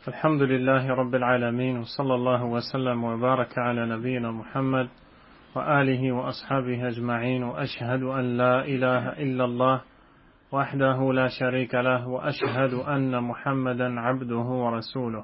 الحمد لله رب العالمين وصلى الله وسلم وبارك على نبينا محمد وآله وأصحابه أجمعين وأشهد أن لا إله إلا الله وحده لا شريك له وأشهد أن محمدا عبده ورسوله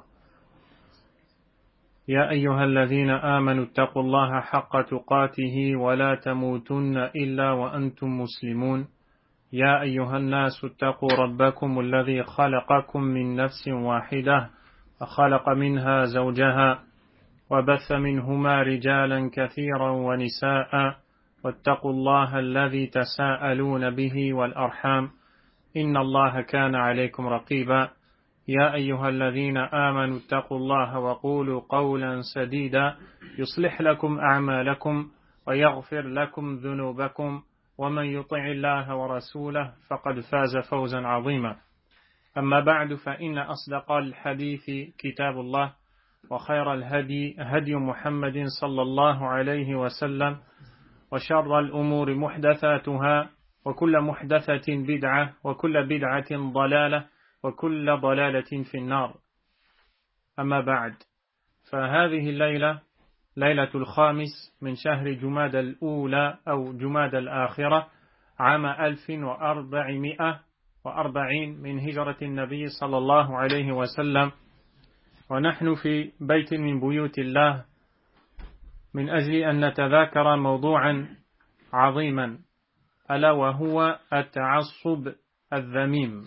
يا أيها الذين آمنوا اتقوا الله حق تقاته ولا تموتن إلا وأنتم مسلمون يا أيها الناس اتقوا ربكم الذي خلقكم من نفس واحدة وخلق منها زوجها وبث منهما رجالا كثيرا ونساء واتقوا الله الذي تساءلون به والأرحام إن الله كان عليكم رقيبا يا أيها الذين آمنوا اتقوا الله وقولوا قولا سديدا يصلح لكم أعمالكم ويغفر لكم ذنوبكم ومن يطع الله ورسوله فقد فاز فوزا عظيما أما بعد فإن أصدق الحديث كتاب الله وخير الهدي هدي محمد صلى الله عليه وسلم وشر الأمور محدثاتها وكل محدثة بدعة وكل بدعة ضلالة وكل ضلالة في النار أما بعد فهذه الليلة ليلة الخامس من شهر جماد الأولى أو جماد الآخرة عام 1440 من هجرة النبي صلى الله عليه وسلم ونحن في بيت من بيوت الله من أجل أن نتذاكر موضوعا عظيما ألا وهو التعصب الذميم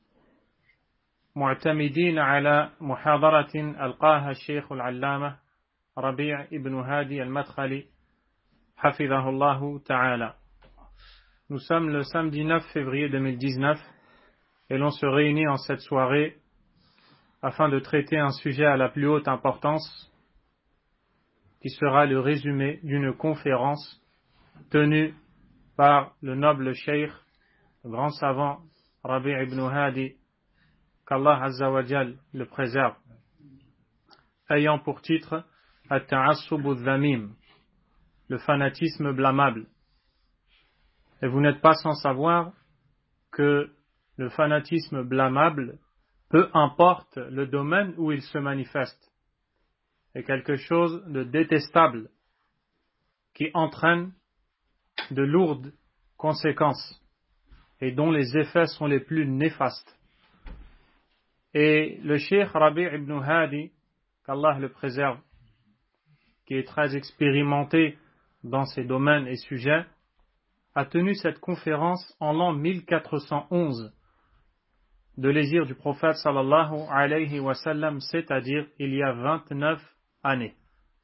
معتمدين على محاضرة ألقاها الشيخ العلامة ربيع ابن هادي المدخلي حفظه الله تعالى. Nous sommes le samedi 9 février 2019 et l'on se réunit en cette soirée afin de traiter un sujet à la plus haute importance qui sera le résumé d'une conférence tenue par le noble cheikh, le grand savant Rabi' ibn Hadi, qu'Allah Azza wa Jal le préserve, ayant pour titre At-Ta'assub al-Dhamim, le fanatisme blâmable. Et vous n'êtes pas sans savoir que le fanatisme blâmable, peu importe le domaine où il se manifeste, est quelque chose de détestable qui entraîne de lourdes conséquences et dont les effets sont les plus néfastes. Et le cheikh Rabi' ibn Hadi, qu'Allah le préserve, qui est très expérimenté dans ces domaines et sujets, a tenu cette conférence en l'an 1411 de l'hégire du prophète sallallahu alayhi wa sallam, c'est-à-dire il y a 29 années.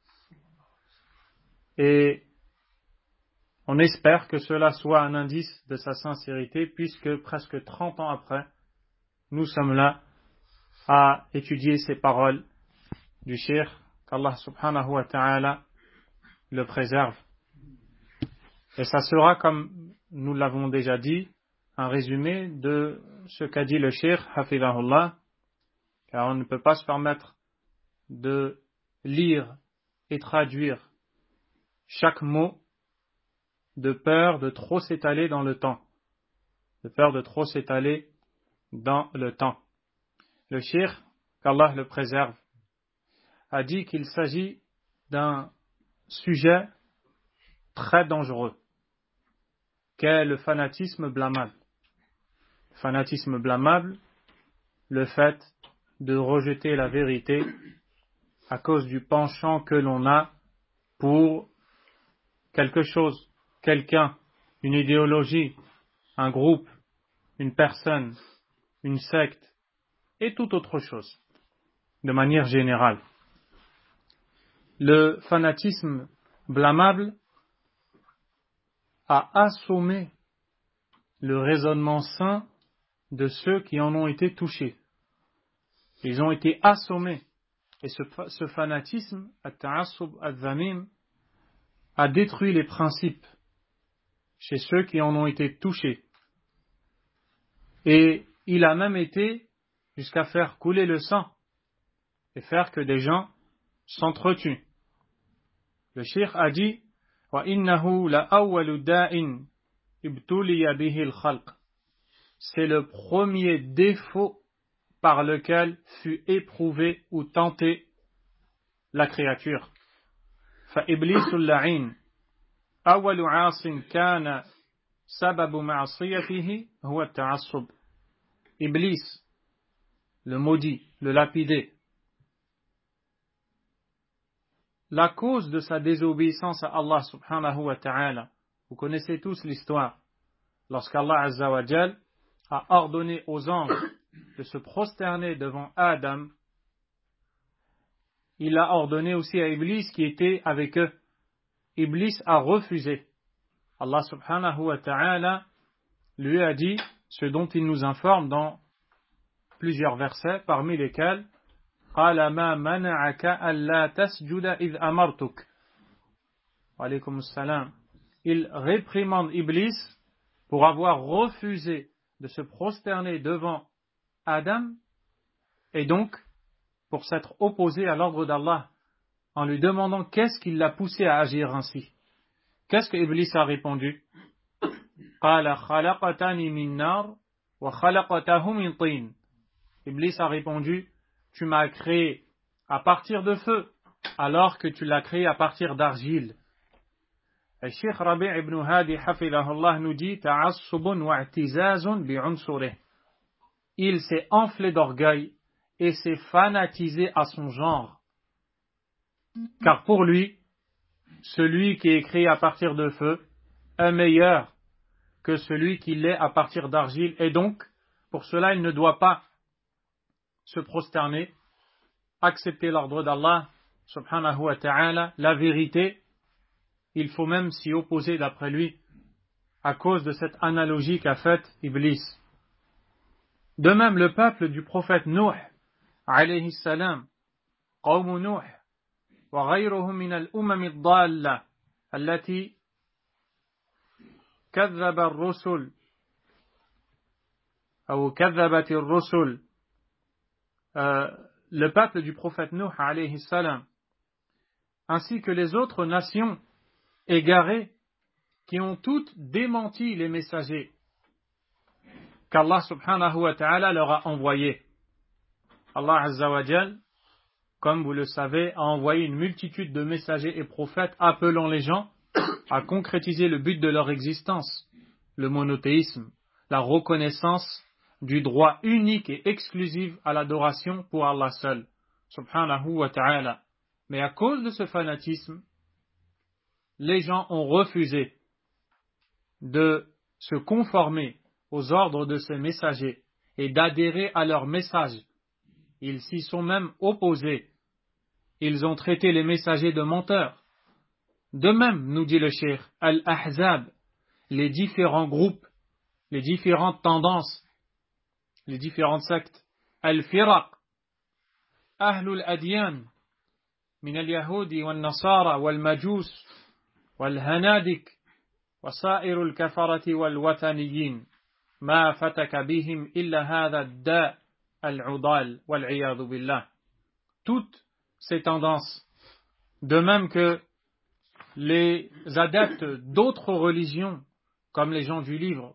Et on espère que cela soit un indice de sa sincérité, puisque presque 30 ans après, nous sommes là à étudier ces paroles du cheikh, qu'Allah subhanahu wa ta'ala le préserve. Et ça sera, comme nous l'avons déjà dit, un résumé de ce qu'a dit le cheikh, hafidahullah, car on ne peut pas se permettre de lire et traduire chaque mot de peur de trop s'étaler dans le temps. Le cheikh, qu'Allah le préserve, a dit qu'il s'agit d'un sujet très dangereux, qu'est le fanatisme blâmable. Le fanatisme blâmable, le fait de rejeter la vérité à cause du penchant que l'on a pour quelque chose, quelqu'un, une idéologie, un groupe, une personne, une secte et toute autre chose, de manière générale. Le fanatisme blâmable a assommé le raisonnement sain de ceux qui en ont été touchés. Ils ont été assommés. Et ce fanatisme, at-ta'assub al-dhamim, a détruit les principes chez ceux qui en ont été touchés. Et il a même été jusqu'à faire couler le sang et faire que des gens s'entretuent. Le cheikh a dit وَإِنَّهُ لَأَوَّلُ دَاءٍ ابْتُلِيَ بِهِ الْخَلْقِ. C'est le premier défaut par lequel fut éprouvée ou tentée la créature. فإبليس اللعين أول عاص كان سبب معصيته هو التعصب. Iblis, le maudit, le lapidé. La cause de sa désobéissance à Allah subhanahu wa ta'ala, vous connaissez tous l'histoire, lorsqu'Allah azza wa jal a ordonné aux anges de se prosterner devant Adam, il a ordonné aussi à Iblis qui était avec eux. Iblis a refusé. Allah subhanahu wa ta'ala lui a dit ce dont il nous informe dans plusieurs versets, parmi lesquels قال ما منعك ألا تسجد إذ أمرتك. Alaykoum as-salam. Il réprimande Iblis pour avoir refusé de se prosterner devant Adam et donc pour s'être opposé à l'ordre d'Allah en lui demandant qu'est-ce qui l'a poussé à agir ainsi. Qu'est-ce que Iblis a répondu? قال خلقتني من نار وخلقته من طين. Iblis a répondu, tu m'as créé à partir de feu, alors que tu l'as créé à partir d'argile. Et Cheikh Rabi' ibn Hadi hafidhahullah nous dit, ta'assubun wa i'tizazun bi'unsurih. Il s'est enflé d'orgueil et s'est fanatisé à son genre. Car pour lui, celui qui est créé à partir de feu est meilleur que celui qui l'est à partir d'argile, et donc, pour cela, il ne doit pas se prosterner, accepter l'ordre d'Allah, subhanahu wa ta'ala, la vérité, il faut même s'y opposer d'après lui, à cause de cette analogie qu'a faite Iblis. De même, le peuple du prophète Nuh, alayhi salam, قوم نوح, وغيرهم من الأمم الضالة, التي كذب الرسل, أو كذبت الرسل, le peuple du prophète Nuh alayhi salam, ainsi que les autres nations égarées qui ont toutes démenti les messagers qu'Allah subhanahu wa ta'ala leur a envoyés. Allah azza wa jal, comme vous le savez, a envoyé une multitude de messagers et prophètes appelant les gens à concrétiser le but de leur existence, le monothéisme, la reconnaissance du droit unique et exclusif à l'adoration pour Allah seul, subhanahu wa ta'ala. Mais à cause de ce fanatisme, les gens ont refusé de se conformer aux ordres de ces messagers et d'adhérer à leur message. Ils s'y sont même opposés. Ils ont traité les messagers de menteurs. De même, nous dit le cheikh, Al-Ahzab, les différents groupes, les différentes tendances, les différentes sectes, Al-Firaq, Ahlul Adyan, min al-Yahudi wal-Nasara wal-Majus wal-Hanadik wa sa'irul kafarati wal-Wataniyin, ma fataka bihim illa hadha ad-da' al-udal wal-'iyadhu billah. Toutes ces tendances, de même que les adeptes d'autres religions, comme les gens du livre,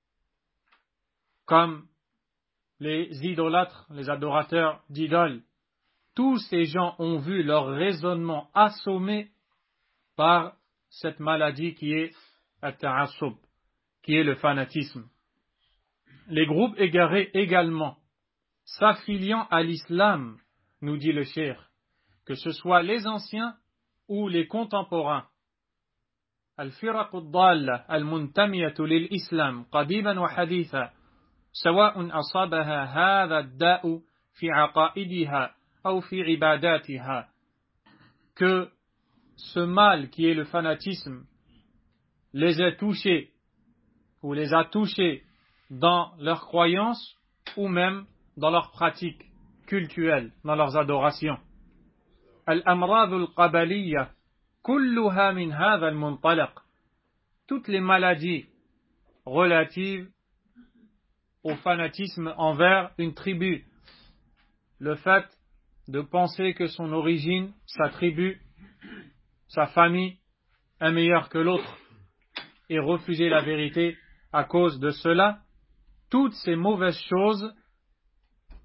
comme les idolâtres, les adorateurs d'idoles, tous ces gens ont vu leur raisonnement assommé par cette maladie qui est at-ta'assub, qui est le fanatisme. Les groupes égarés également, s'affiliant à l'islam, nous dit le cheikh, que ce soit les anciens ou les contemporains. Al-firaq ad-dalla al-muntamiyatu lil-islam qadiban wa haditha سواء أصابها هذا الداء في عقائدها أو في عباداتها. Que ce mal qui est le fanatisme les ait touchés ou les a touchés dans leurs croyances ou même dans leurs pratiques cultuelles, dans leurs adorations. Al-amrad al-qabaliyya kulluha min hadha al-muntalaq. Toutes les maladies relatives au fanatisme envers une tribu, le fait de penser que son origine, sa tribu, sa famille est meilleure que l'autre et refuser la vérité à cause de cela, toutes ces mauvaises choses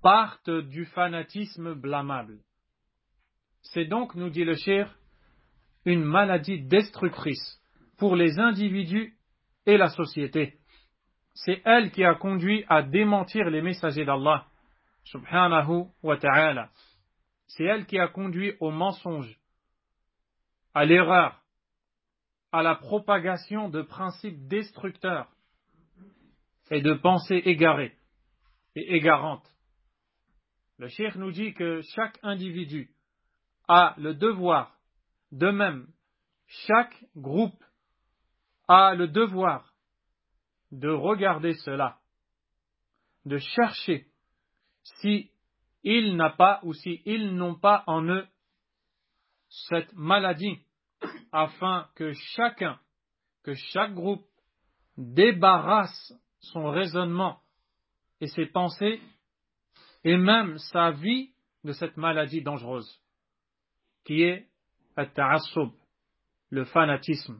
partent du fanatisme blâmable. C'est donc, nous dit le cheikh, une maladie destructrice pour les individus et la société. C'est elle qui a conduit à démentir les messagers d'Allah, subhanahu wa ta'ala. C'est elle qui a conduit au mensonge, à l'erreur, à la propagation de principes destructeurs et de pensées égarées et égarantes. Le cheikh nous dit que chaque individu a le devoir, de même, chaque groupe a le devoir de regarder cela, de chercher si il n'a pas ou si ils n'ont pas en eux cette maladie, afin que chaque groupe débarrasse son raisonnement et ses pensées et même sa vie de cette maladie dangereuse, qui est at-ta'assub, le fanatisme.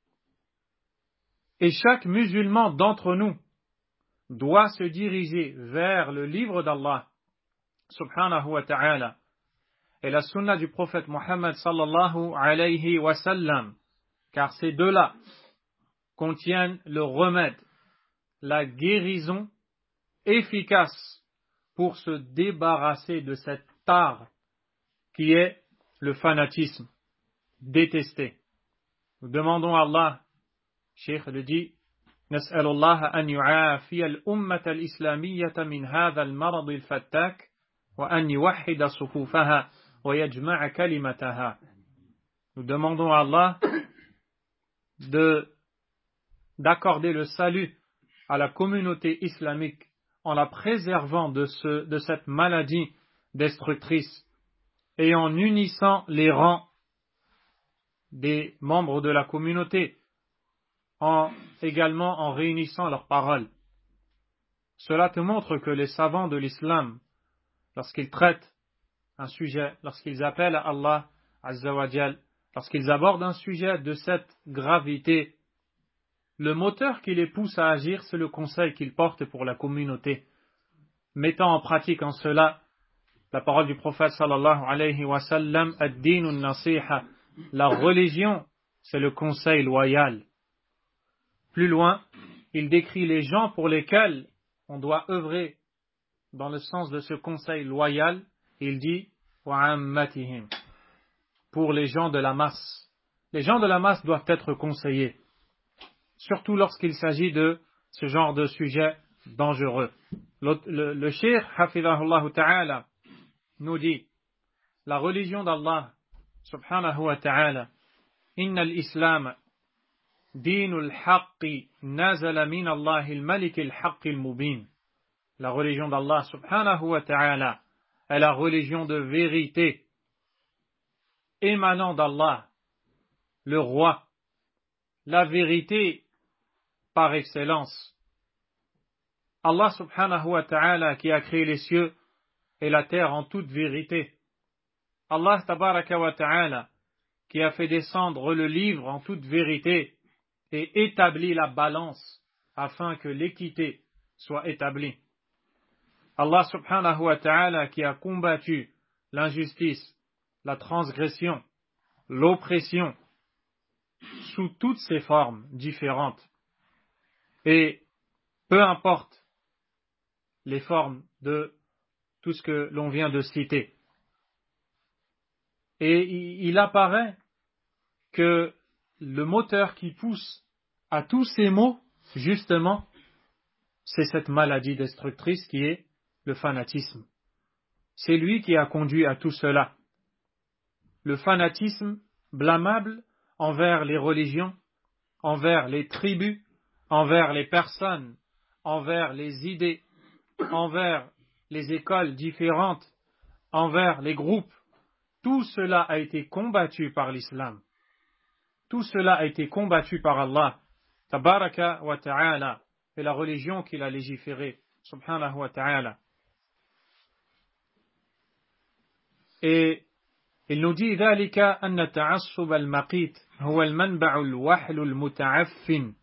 Et chaque musulman d'entre nous doit se diriger vers le livre d'Allah, subhanahu wa ta'ala, et la sunna du prophète Muhammad sallallahu alayhi wa sallam, car ces deux-là contiennent le remède, la guérison efficace pour se débarrasser de cette tare qui est le fanatisme détesté. Nous demandons à Allah, Cheikh le dit, نسأل الله أن يعافي الأمة الإسلامية من هذا المرض الفتاك وأن يوحد صفوفها ويجمع كلمتها. Nous demandons à Allah d'accorder le salut à la communauté islamique en la préservant de cette maladie destructrice et en unissant les rangs des membres de la communauté, également en réunissant leurs paroles. Cela te montre que les savants de l'islam, lorsqu'ils traitent un sujet, lorsqu'ils appellent à Allah Azza wa Jal, lorsqu'ils abordent un sujet de cette gravité, le moteur qui les pousse à agir, c'est le conseil qu'ils portent pour la communauté, mettant en pratique en cela la parole du prophète sallallahu alayhi wa sallam, ad-din an-nasiha, la religion, c'est le conseil loyal. Plus loin, il décrit les gens pour lesquels on doit œuvrer dans le sens de ce conseil loyal. Il dit وَعَمَّتِهِمْ, pour les gens de la masse. Les gens de la masse doivent être conseillés, surtout lorsqu'il s'agit de ce genre de sujet dangereux. Le cheikh, hafidhahullah ta'ala, nous dit, la religion d'Allah, subhanahu wa ta'ala, inna al-islam dinul haqqi nazala min Allah al-malik al-haqqi al-mubin. La religion d'Allah, subhanahu wa ta'ala, est la religion de vérité émanant d'Allah, le roi, la vérité par excellence. Allah subhanahu wa ta'ala qui a créé les cieux et la terre en toute vérité. Allah tabaraka wa ta'ala qui a fait descendre le livre en toute vérité et établi la balance afin que l'équité soit établie. Allah subhanahu wa ta'ala qui a combattu l'injustice, la transgression, l'oppression sous toutes ses formes différentes. Et peu importe les formes de tout ce que l'on vient de citer. Et il apparaît que le moteur qui pousse à tous ces maux, justement, c'est cette maladie destructrice qui est le fanatisme. C'est lui qui a conduit à tout cela. Le fanatisme blâmable envers les religions, envers les tribus, envers les personnes, envers les idées, envers les écoles différentes, envers les groupes. Tout cela a été combattu par l'islam. Tout cela a été combattu par Allah, tabaraka wa ta'ala, et la religion qu'il a légiférée, subhanahu wa ta'ala. Et il nous dit ذلك أن التعصب المقيت هو المنبع الوحل المتعفن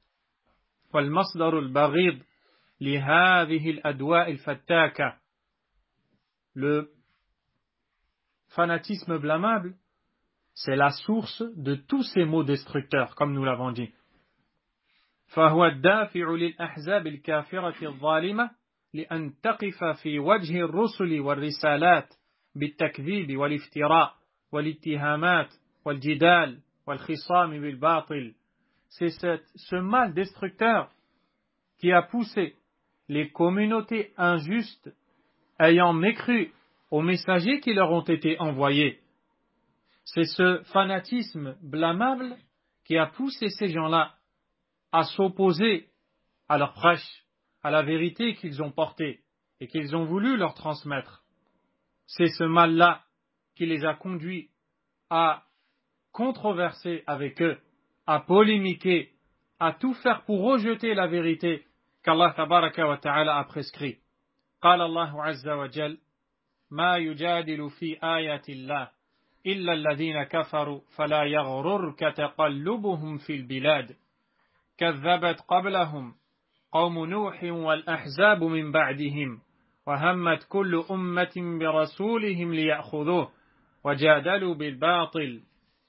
والمصدر البغيض لهذه الأدواء الفتاكة. le fanatisme blâmable, c'est la source de tous ces maux destructeurs, comme nous l'avons dit. فهو الدافع للأحزاب الكافرة الظالمة لأن تقف في وجه الرسل والرسالات بالتكذيب والافتراء والاتهامات والجدال والخصام بالباطل. C'est ce mal destructeur qui a poussé les communautés injustes ayant mécru aux messagers qui leur ont été envoyés. C'est ce fanatisme blâmable qui a poussé ces gens-là à s'opposer à leur prêche, à la vérité qu'ils ont portée et qu'ils ont voulu leur transmettre. C'est ce mal-là qui les a conduits à controverser avec eux, à polémiquer, à tout faire pour rejeter la vérité qu'Allah tabaraka wa ta'ala a prescrit. قال الله عز وجل ما يجادل في آيات الله إلا الذين كفروا فلا يغررك تقلبهم في البلاد كذبت قبلهم قوم نوح والأحزاب من بعدهم وهمت كل أمة برسولهم ليأخذوه وجادلوا بالباطل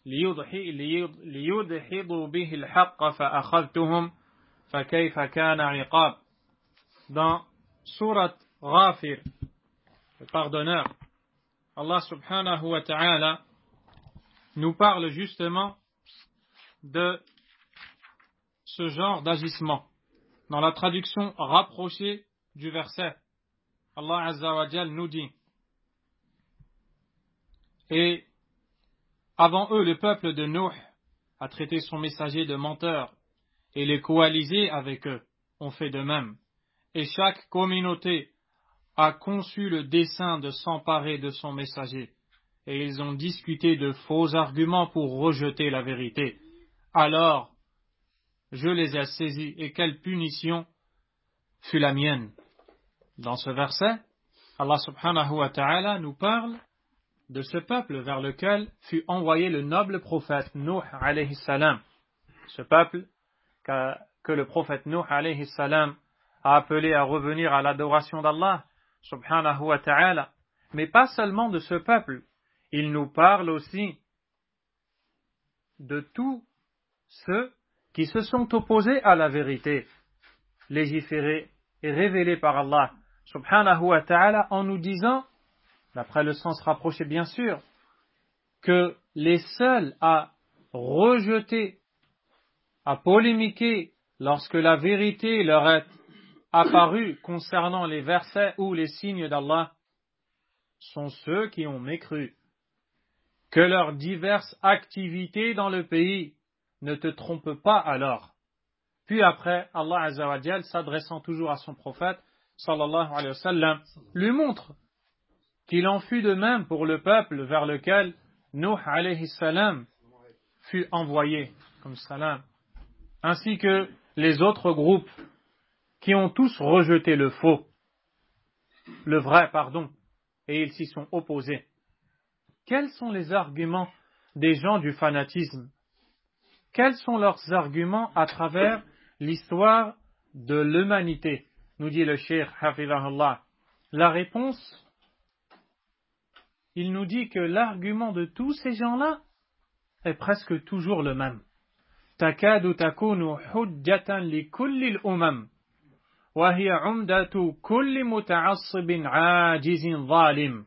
ليدحضوا به الحق فأخذتهم فكيف كان عقاب. Dans Surat Ghafir, le pardonneur, Allah subhanahu wa ta'ala nous parle justement de ce genre d'agissement. Dans la traduction rapprochée du verset, Allah Azza wa Jal nous dit: et avant eux, le peuple de Nuh a traité son messager de menteur, et les coalisés avec eux ont fait de même. Et chaque communauté a conçu le dessein de s'emparer de son messager, et ils ont discuté de faux arguments pour rejeter la vérité. Alors, je les ai saisis, et quelle punition fut la mienne. Dans ce verset, Allah subhanahu wa ta'ala nous parle de ce peuple vers lequel fut envoyé le noble prophète Nuh alayhi salam. Ce peuple que le prophète Nuh alayhi salam a appelé à revenir à l'adoration d'Allah subhanahu wa ta'ala. Mais pas seulement de ce peuple, il nous parle aussi de tous ceux qui se sont opposés à la vérité, légiférée et révélée par Allah subhanahu wa ta'ala, en nous disant, d'après le sens rapproché bien sûr, que les seuls à rejeter, à polémiquer lorsque la vérité leur est apparue concernant les versets ou les signes d'Allah sont ceux qui ont mécru. Que leurs diverses activités dans le pays ne te trompent pas alors. Puis après, Allah Azza wa Jal, s'adressant toujours à son prophète, sallallahu alayhi wa sallam, lui montre qu'il en fut de même pour le peuple vers lequel Nuh alayhi salam fut envoyé, comme salam, ainsi que les autres groupes qui ont tous rejeté le faux, le vrai, et ils s'y sont opposés. Quels sont les arguments des gens du fanatisme? Quels sont leurs arguments à travers l'histoire de l'humanité? Nous dit le cheikh hafizahullah. La réponse, il nous dit que l'argument de tous ces gens-là est presque toujours le même. Takadu takunu hujjatan li kulli al-umam wa hiya umdatu kulli muta'assibin 'ajizin zalim.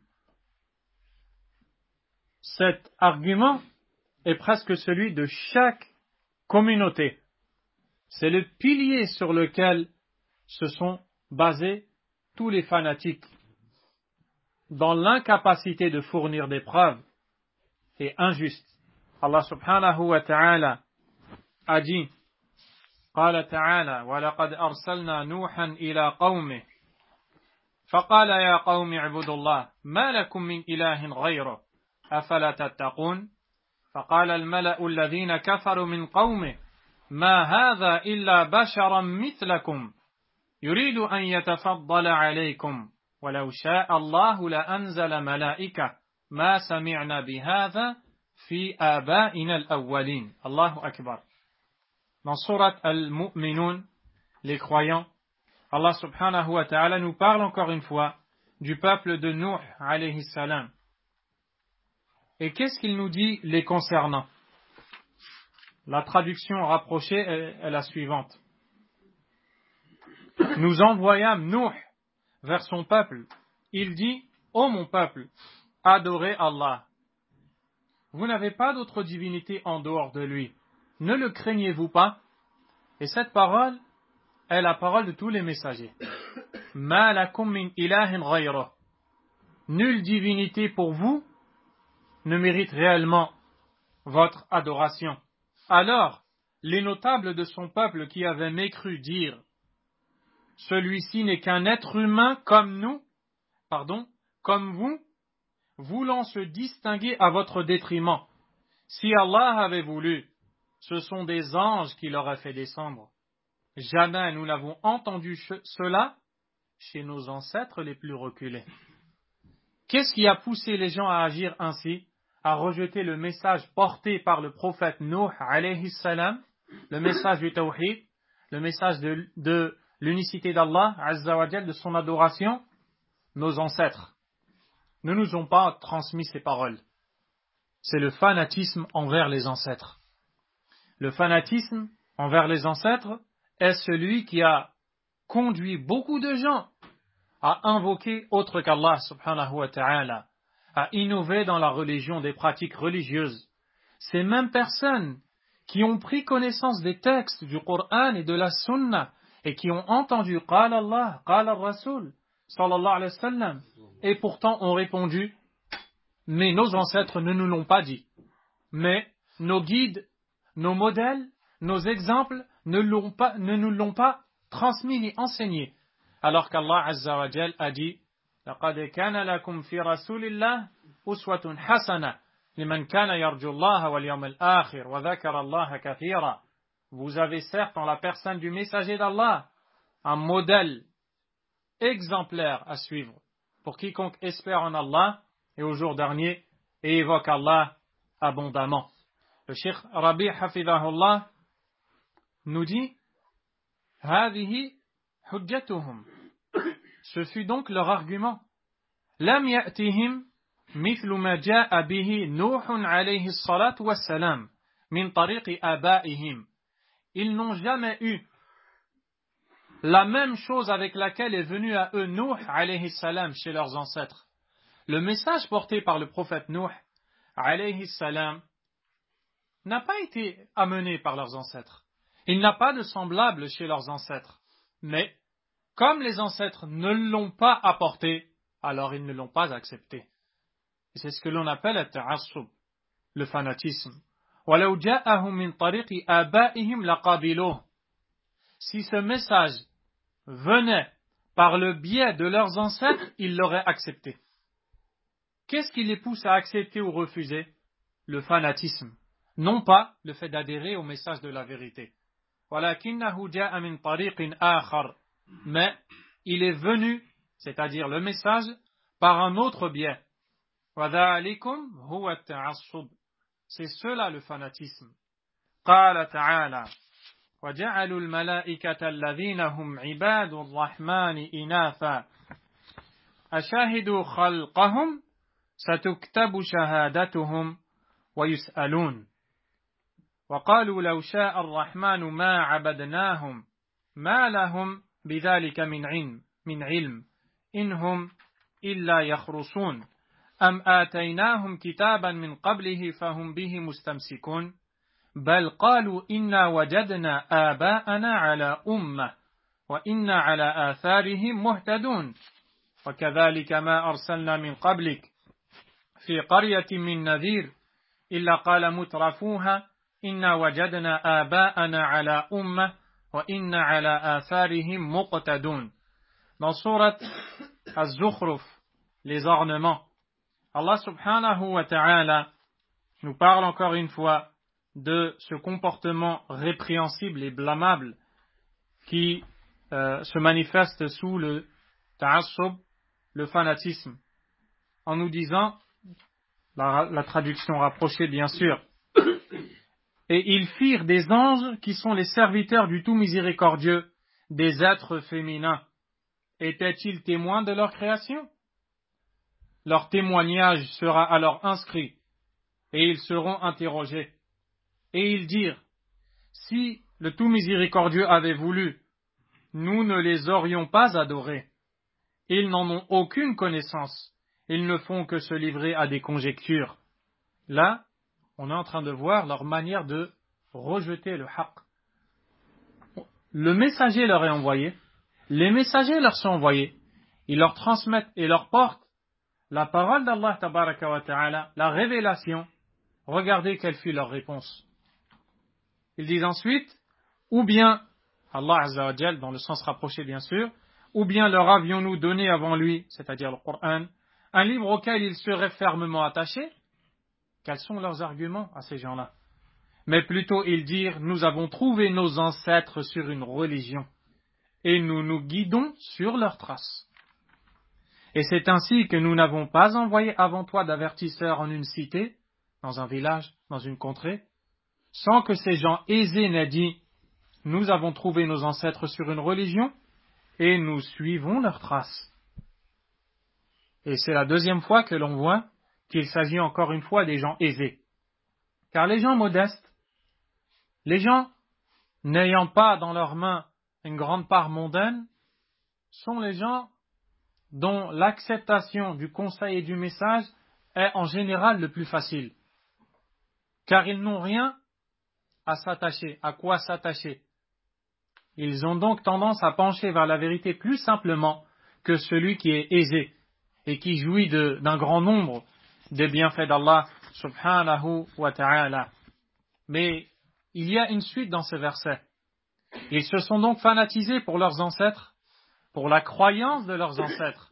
Cet argument est presque celui de chaque communauté. C'est le pilier sur lequel se sont basés tous les fanatiques, dans l'incapacité de fournir des preuves et injustes. Allah subhanahu wa ta'ala a dit, قال تعالى ولقد أرسلنا نوحا إلى قومه فقال يا قوم اعبدوا الله ما لكم من إله غيره أفلا تتقون فقال الملأ الذين كفروا من قومه ما هذا إلا بشرا مثلكم يريد أن يتفضل عليكم ولو شاء الله لأنزل ملائكة ما سمعنا بهذا في آبائنا الأولين. الله أكبر. Dans Surat Al-Mu'minun, les croyants, Allah subhanahu wa ta'ala nous parle encore une fois du peuple de Nuh alayhi salam. Et qu'est-ce qu'il nous dit les concernant? La traduction rapprochée est la suivante. Nous envoyâmes Nuh vers son peuple. Il dit, ô mon peuple, adorez Allah. Vous n'avez pas d'autre divinité en dehors de lui. Ne le craignez-vous pas? Et cette parole est la parole de tous les messagers. Ma lakum min ilahin ghayruh. Nulle divinité pour vous ne mérite réellement votre adoration. Alors, les notables de son peuple qui avaient mécru dire « Celui-ci n'est qu'un être humain comme nous, comme vous, voulant se distinguer à votre détriment. Si Allah avait voulu, ce sont des anges qui l'auraient fait descendre. Jamais nous n'avons entendu cela chez nos ancêtres les plus reculés. » Qu'est-ce qui a poussé les gens à agir ainsi, à rejeter le message porté par le prophète Nuh alayhi salam, le message du tawhid, le message de l'unicité d'Allah azza wa jal, de son adoration? Nos ancêtres ne nous ont pas transmis ces paroles. C'est le fanatisme envers les ancêtres. Le fanatisme envers les ancêtres est celui qui a conduit beaucoup de gens à invoquer autre qu'Allah subhanahu wa ta'ala, à innover dans la religion, des pratiques religieuses. Ces mêmes personnes qui ont pris connaissance des textes du Coran et de la Sunna et qui ont entendu « Qala Allah, Qala Rasul » sallallahu alayhi wa sallam, et pourtant ont répondu « Mais nos ancêtres ne nous l'ont pas dit. Mais nos guides, nos modèles, nos exemples ne nous l'ont pas transmis ni enseigné. » Alors qu'Allah azza wa jal a dit لَقَدْ كَانَ لَكُمْ فِي رَسُولِ اللَّهِ أُسْوَةٌ حَسَنَةٌ لِمَنْ كَانَ يَرْجُو اللَّهَ وَالْيَوْمَ الْآخِرَ وَذَكَرَ اللَّهَ كَثِيرًا. Vous avez certes en la personne du messager d'Allah un modèle exemplaire à suivre pour quiconque espère en Allah et au jour dernier et évoque Allah abondamment. Le Cheikh Rabi' hafidhahullah nous dit هذه حجتهم. Ce fut donc leur argument. لم يأتهم مثل ما جاء به نوح عليه الصلاة والسلام من طريق آبائهم. Ils n'ont jamais eu la même chose avec laquelle est venu à eux Nuh alayhi salam chez leurs ancêtres. Le message porté par le prophète Nuh alayhi salam n'a pas été amené par leurs ancêtres. Il n'a pas de semblable chez leurs ancêtres. Mais comme les ancêtres ne l'ont pas apporté, alors ils ne l'ont pas accepté. Et c'est ce que l'on appelle at-ta'assub, le fanatisme. وَلَوْ جَاءَهُمْ مِنْ طَرِيقِ آبَائِهِمْ لَقَابِلُوهُ. Si ce message venait par le biais de leurs ancêtres, ils l'auraient accepté. Qu'est-ce qui les pousse à accepter ou refuser? Le fanatisme. Non pas le fait d'adhérer au message de la vérité. وَلَكِنَّهُ جَاءَ مِنْ طَرِيقٍ آخَرٍ. Mais il est venu, c'est-à-dire le message, par un autre biais. وَذَلِكُمْ هُوَ التَّعَصُّبُ. C'est cela le fanatisme. قال تعالى وجعلوا الملائكة الذين هم عباد الرحمن إناثا أشهدوا خلقهم ستكتب شهادتهم ويسألون وقالوا لو شاء الرحمن ما عبدناهم ما لهم بذلك من علم إنهم إلا يخرصون أم آتيناهم كتابا من قبله فهم به مستمسكون بل قالوا إنا وجدنا آباءنا على أمة وإنا على آثارهم مهتدون وكذلك ما أرسلنا من قبلك في قرية من نذير إلا قال مترفوها إنا وجدنا آباءنا على أمة وإنا على آثارهم مقتدون. Dans sourate Az-Zukhruf, les ornements, Allah subhanahu wa ta'ala nous parle encore une fois de ce comportement répréhensible et blâmable qui se manifeste sous le ta'assub, le fanatisme, en nous disant, la traduction rapprochée bien sûr, et ils firent des anges qui sont les serviteurs du tout miséricordieux, des êtres féminins. Étaient-ils témoins de leur création? leur témoignage sera alors inscrit, et ils seront interrogés. Et ils dirent, si le tout miséricordieux avait voulu, nous ne les aurions pas adorés. Ils n'en ont aucune connaissance. Ils ne font que se livrer à des conjectures. Là, on est en train de voir leur manière de rejeter le haqq. Le messager leur est envoyé. Les messagers leur sont envoyés. Ils leur transmettent et leur portent la parole d'Allah tabaraka wa ta'ala, la révélation. Regardez quelle fut leur réponse. Ils disent ensuite, ou bien, Allah Azza wa Jal, dans le sens rapproché bien sûr, ou bien leur avions-nous donné avant lui, c'est-à-dire le Coran, un livre auquel ils seraient fermement attachés? Quels sont leurs arguments à ces gens-là? Mais plutôt ils dirent, nous avons trouvé nos ancêtres sur une religion, et nous nous guidons sur leurs traces. Et c'est ainsi que nous n'avons pas envoyé avant toi d'avertisseurs en une cité, dans un village, dans une contrée, sans que ces gens aisés n'aient dit, nous avons trouvé nos ancêtres sur une religion, et nous suivons leurs traces. Et c'est la deuxième fois que l'on voit qu'il s'agit encore une fois des gens aisés. Car les gens modestes, les gens n'ayant pas dans leurs mains une grande part mondaine, sont les gens dont l'acceptation du conseil et du message est en général le plus facile. Car ils n'ont rien à s'attacher, à quoi s'attacher. Ils ont donc tendance à pencher vers la vérité plus simplement que celui qui est aisé et qui jouit d'un grand nombre des bienfaits d'Allah subhanahu wa ta'ala. Mais il y a une suite dans ce verset. Ils se sont donc fanatisés pour leurs ancêtres, pour la croyance de leurs ancêtres.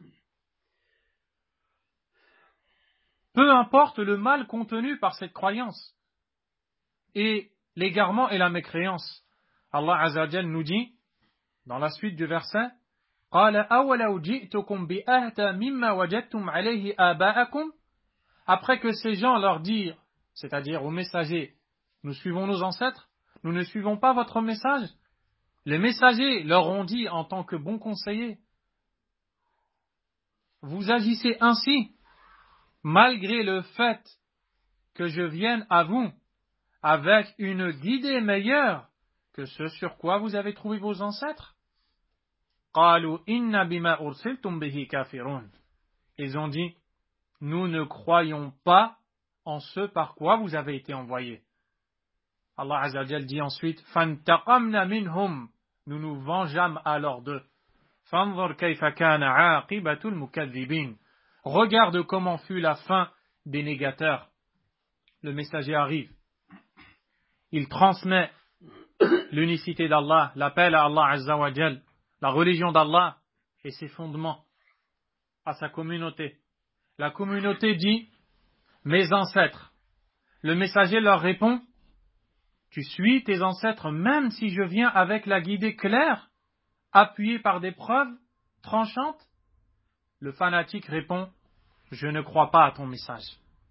Peu importe le mal contenu par cette croyance et l'égarement et la mécréance. Allah Azza wa Jal nous dit, dans la suite du verset, قَالَ أَوَلَوْ جِئْتُكُمْ بِأَهْدَى مِمَّا وَجَدْتُمْ عَلَيْهِ آبَاءَكُمْ. Après que ces gens leur dirent, c'est-à-dire aux messagers, nous suivons nos ancêtres, nous ne suivons pas votre message. Les messagers leur ont dit en tant que bons conseillers, vous agissez ainsi, malgré le fait que je vienne à vous avec une guidée meilleure que ce sur quoi vous avez trouvé vos ancêtres. قَالُوا إِنَّ بِمَا أُرْسِلْتُمْ بِهِ كَافِرُونَ. Ils ont dit, nous ne croyons pas en ce par quoi vous avez été envoyés. Allah Azza wa Jal dit ensuite, فَانْتَقَمْنَا مِنْهُمْ. Nous nous vengeâmes alors d'eux. فَانْظُرْ كَيْفَ كَانَ عَاقِبَةُ الْمُكَذِّبِينَ. Regarde comment fut la fin des négateurs. Le messager arrive. Il transmet l'unicité d'Allah, l'appel à Allah Azza wa Jal, la religion d'Allah et ses fondements à sa communauté. La communauté dit, mes ancêtres. Le messager leur répond, tu suis tes ancêtres même si je viens avec la guidée claire, appuyée par des preuves tranchantes? Le fanatique répond, je ne crois pas à ton message.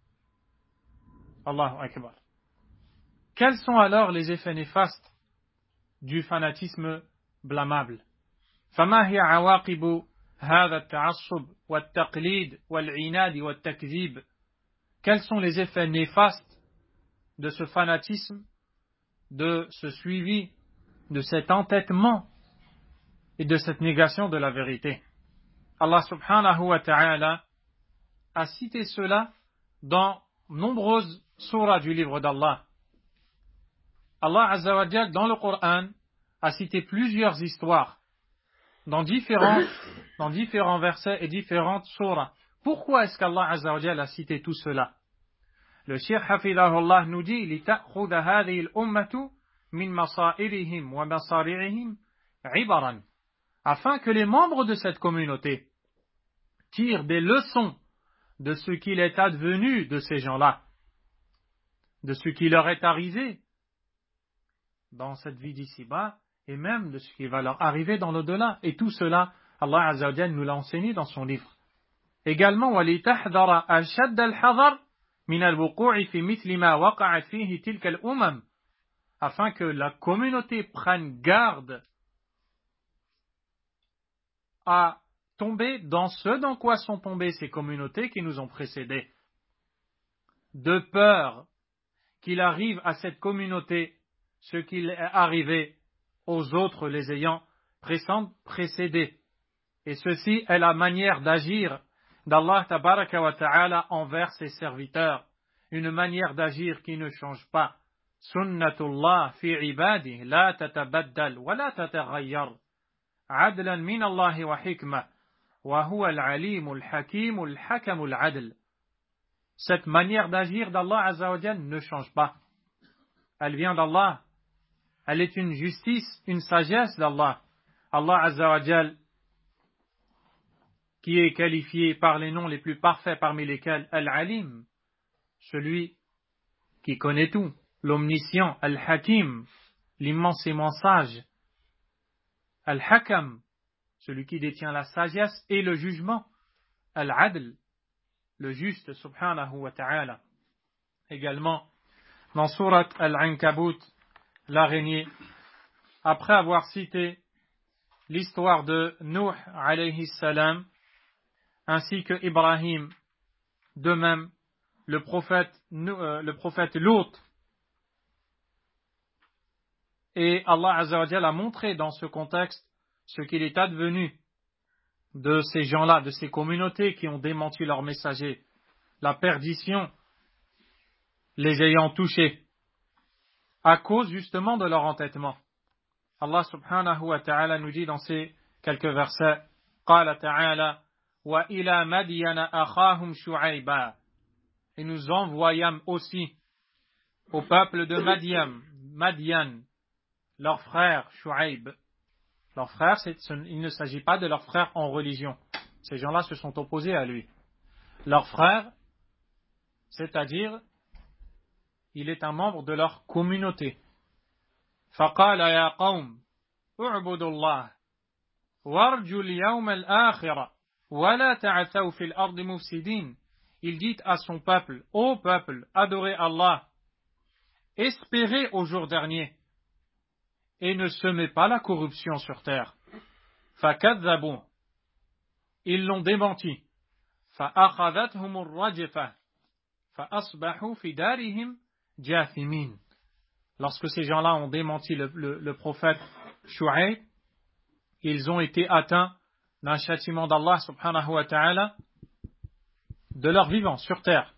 Allahu Akbar. Quels sont alors les effets néfastes du fanatisme blâmable? فما هي عواقب هذا التعصب والتقليد والعناد والتكذيب? Quels sont les effets néfastes de ce fanatisme, de ce suivi, de cet entêtement et de cette négation de la vérité? Allah subhanahu wa ta'ala a cité cela dans nombreuses sourates du livre d'Allah. Allah Azza wa Jal dans le Coran a cité plusieurs histoires dans différents versets et différentes sourates. Pourquoi est-ce qu'Allah Azza wa Jal a cité tout cela? Le Cheikh Hafidahullah nous dit لِتَأْخُذَ هَذِهِ الْأُمَّةُ مِنْ مَصَائِرِهِمْ وَمَصَارِعِهِمْ عِبَرًا. Afin que les membres de cette communauté tirent des leçons de ce qu'il est advenu de ces gens-là, de ce qui leur est arrivé dans cette vie d'ici-bas, et même de ce qui va leur arriver dans l'au-delà. Et tout cela, Allah Azza wa Jal nous l'a enseigné dans son livre. Également, وَلِتَحْذَرَ أَشَدَّ الْحَذَرِ مِنَ الْوُقُوعِ فِي مِثْلِ مَا وَقَعَتْ فِيهِ تِلْكَ الْأُمَمِ. Afin que la communauté prenne garde à tomber dans ce dans quoi sont tombées ces communautés qui nous ont précédés. De peur qu'il arrive à cette communauté ce qu'il est arrivé aux autres les ayant précédés. Et ceci est la manière d'agir d'Allah tabaraka wa ta'ala envers ses serviteurs. Une manière d'agir qui ne change pas. Sunnatullah fi ibadihi la tatabaddal wa la tataghayyar. Adlan min Allah wa hikmah. Wa huwa al-alim al-hakim al-hakam al-adl. Cette manière d'agir d'Allah azza wa jalla ne change pas. Elle vient d'Allah. Elle est une justice, une sagesse d'Allah. Allah azza wa jalla, qui est qualifié par les noms les plus parfaits parmi lesquels Al-Alim, celui qui connaît tout, l'omniscient, Al-Hakim, l'immensément sage, Al-Hakam, celui qui détient la sagesse et le jugement, Al-Adl, le juste, subhanahu wa ta'ala. Également, dans Surat Al-Ankabut, l'araignée, après avoir cité l'histoire de Nuh alayhi salam, ainsi que Ibrahim, de même le prophète Lut. Et Allah Azza wa Jalla a montré dans ce contexte ce qu'il est advenu de ces gens-là, de ces communautés qui ont démenti leurs messagers, la perdition les ayant touchés, à cause justement de leur entêtement. Allah subhanahu wa ta'ala nous dit dans ces quelques versets, قال تعالى وَإِلَى مَدْيَنَ أَخَاهُمْ شُعَيْبًا. Et nous envoyâmes aussi au peuple de Madian, leur frère Shu'aib. Leur frère, il ne s'agit pas de leur frère en religion. Ces gens-là se sont opposés à lui. Leur frère, c'est-à-dire, il est un membre de leur communauté. فَقَالَ يَا قَوْمِ اعْبُدُوا اللَّهَ وَارْجُوا الْيَوْمَ الْآخِرَ وَلَا تَعْثَوْا فِي الْأَرْضِ مُفْسِدِينَ. Il dit à son peuple, ô peuple, adorez Allah, espérez au jour dernier, et ne semez pas la corruption sur terre. فَكَذَّبُوا. Ils l'ont démenti. فَأَخَذَتْهُمُ الرَّجْفَةُ فَأَصْبَحُوا فِي دَارِهِمْ جَاثِمِينَ. Lorsque ces gens-là ont démenti le prophète Shu'aib, ils ont été atteints d'un châtiment d'Allah subhanahu wa ta'ala de leur vivant sur terre.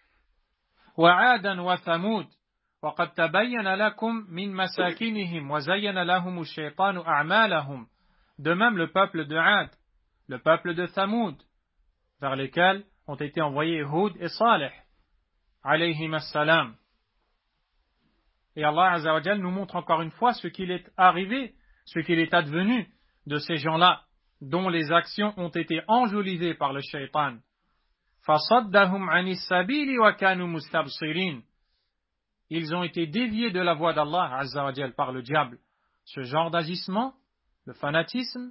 وَعَادًا وَثَمُودَ وَقَدْ تَبَيَّنَ لَكُمْ مِنْ مَسَاكِنِهِمْ وَزَيَّنَ لَهُمُ الشَّيْطَانُ أَعْمَالَهُمْ. De même le peuple de Had, le peuple de Thamoud, vers lesquels ont été envoyés Hud et Salih, alayhim as-salam. Et Allah Azza wa Jal nous montre encore une fois ce qu'il est arrivé, ce qu'il est advenu de ces gens-là, dont les actions ont été enjolivées par le shaitan. فَصَدَّهُمْ عَنِ السَّبِيلِ وَكَانُوا مُسْتَبْصِرِينَ. Ils ont été déviés de la voie d'Allah Azza wa Jal par le diable. Ce genre d'agissement, le fanatisme,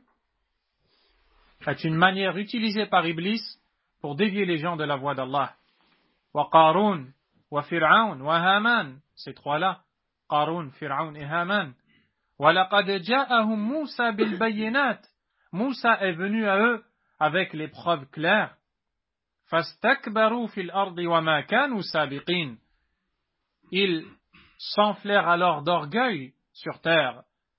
est une manière utilisée par Iblis pour dévier les gens de la voie d'Allah. وَقَارُونَ وَفِرْعَوْنَ وَهَامَانَ. Ces trois-là, Qarun, Fir'aun et Haman. وَلَقَدْ جَاءَهُمْ مُوسَى بِالْبَيِّنَاتِ. Moussa est venu à eux avec les preuves claires. فَاسْتَكْبَرُوا فِي الْأَرْضِ وَمَا كَانُوا سَابِقِينَ. Ils s'enflèrent alors d'orgueil sur terre,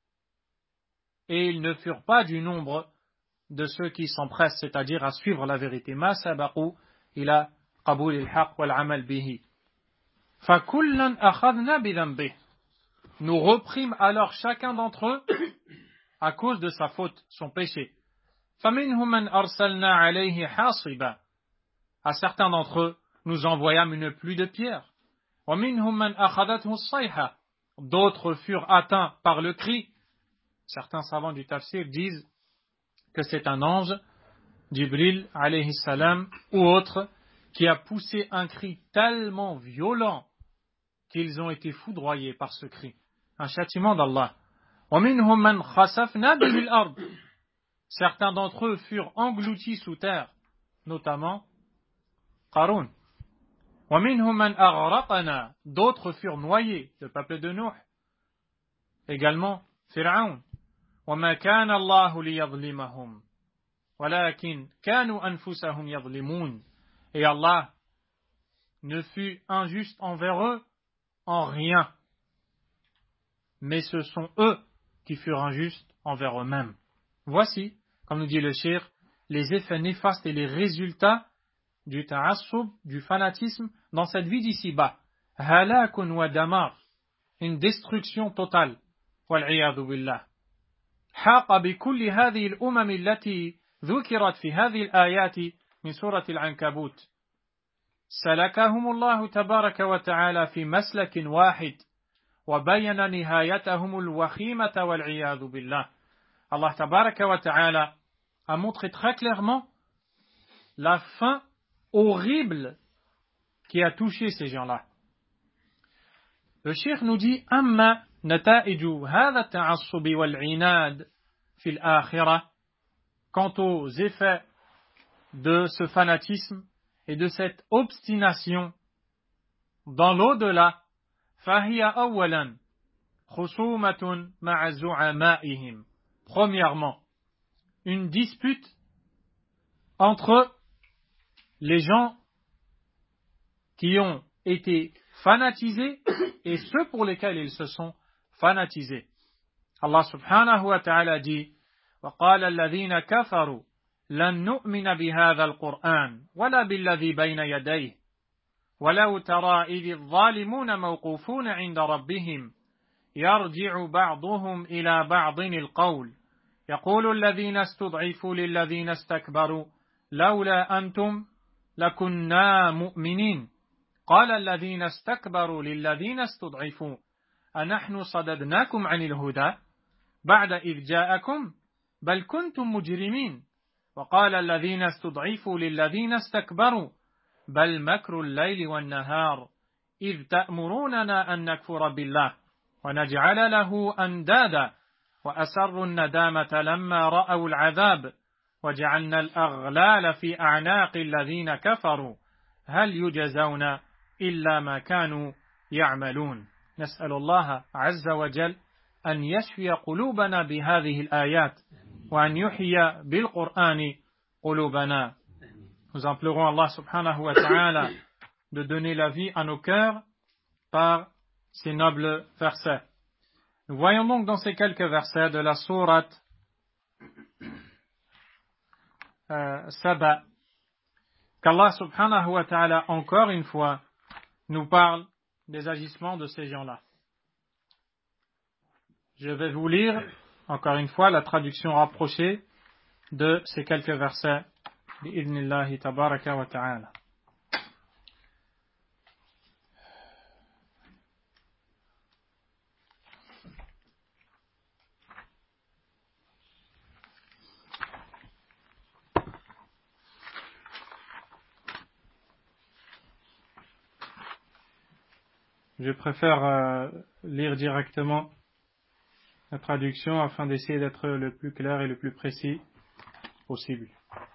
et ils ne furent pas du nombre de ceux qui s'empressent, c'est-à-dire à suivre la vérité. مَا سَبَقُوا إِلَى قَبُولِ الْحَقِّ وَالْعَمَلِ بِهِ. فَكُلًّا أَخَذْنَا بِذَنبِهِ. Nous reprîmes alors chacun d'entre eux à cause de sa faute, son péché. فَمِنْهُمْ مَنْ أَرْسَلْنَا عَلَيْهِ حَاصِبًا. À certains d'entre eux, nous envoyâmes une pluie de pierres. وَمِنْهُمْ مَنْ أَخَذَتْهُ الصَّيْحَةُ. D'autres furent atteints par le cri. Certains savants du tafsir disent que c'est un ange, Jibril alayhi salam, ou autre, qui a poussé un cri tellement violent qu'ils ont été foudroyés par ce cri. Un châtiment d'Allah. وَمِنْهُمْ مَنْ خَسَفْنَا بِهِ الْأَرْضِ. Certains d'entre eux furent engloutis sous terre, notamment Qarun. وَمِنْهُمْ مَنْ أَغْرَقَنَا. D'autres furent noyés, le peuple de Nuh. Également Fir'aun. وَمَا كَانَ اللَّهُ لِيَظْلِمَهُمْ. ولكن كانوا أنفسهم يظلمون. Et Allah ne fut injuste envers eux en rien, mais ce sont eux qui furent injustes envers eux-mêmes. Voici, comme nous dit le cheikh, les effets néfastes et les résultats du ta'assub, du fanatisme dans cette vie d'ici-bas. Halakun wa damar, une destruction totale. Wal'iyadu billah. حاق بكل هذه الأمم التي ذكرت في هذه الآيات من سورة العنكبوت. سلكهم الله تبارك وتعالى في مسلك واحد وبين نهايتهم الوخيمة والعياذ بالله. Allah tabaraka wa ta'ala a montré très clairement la fin horrible qui a touché ces gens-là. Le cheikh nous dit أما نتائج هذا التعصب والعناد في الآخرة. Quant aux effets de ce fanatisme et de cette obstination dans l'au-delà, فهي أولا خصومة مع زعمائهم. Premièrement, une dispute entre les gens qui ont été fanatisés et ceux pour lesquels ils se sont fanatisés. Allah subhanahu wa ta'ala dit وَقَالَ الَّذِينَ كَفَرُوا لَن نُؤْمِنَ بِهَذَا الْقُرْآنِ وَلَا بِالَّذِي بَيْنَ يَدَيْهِ وَلَوْ تَرَى إِذِ الظَّالِمُونَ مَوْقُوفُونَ عِندَ رَبِّهِمْ يرجع بعضهم إلى بعض القول يقول الذين استضعفوا للذين استكبروا لولا أنتم لكنا مؤمنين قال الذين استكبروا للذين استضعفوا أنحن صددناكم عن الهدى بعد إذ جاءكم بل كنتم مجرمين وقال الذين استضعفوا للذين استكبروا بل مكر الليل والنهار إذ تأمروننا أن نكفر بالله ونجعل له أندادا وأسروا الندامة لما رأوا العذاب وجعلنا الأغلال في أعناق الذين كفروا هل يجزون إلا ما كانوا يعملون. نسأل الله عز وجل أن يشفي قلوبنا بهذه الآيات وأن يحيي بالقرآن قلوبنا. Nous implorons Allah subhanahu wa ta'ala de donner la vie à nos cœurs par ces nobles versets. Nous voyons donc dans ces quelques versets de la sourate Saba qu'Allah subhanahu wa ta'ala encore une fois nous parle des agissements de ces gens-là. Je vais vous lire encore une fois la traduction rapprochée de ces quelques versets bi'idhnillahi tabaraka wa ta'ala. Je préfère lire directement la traduction afin d'essayer d'être le plus clair et le plus précis possible.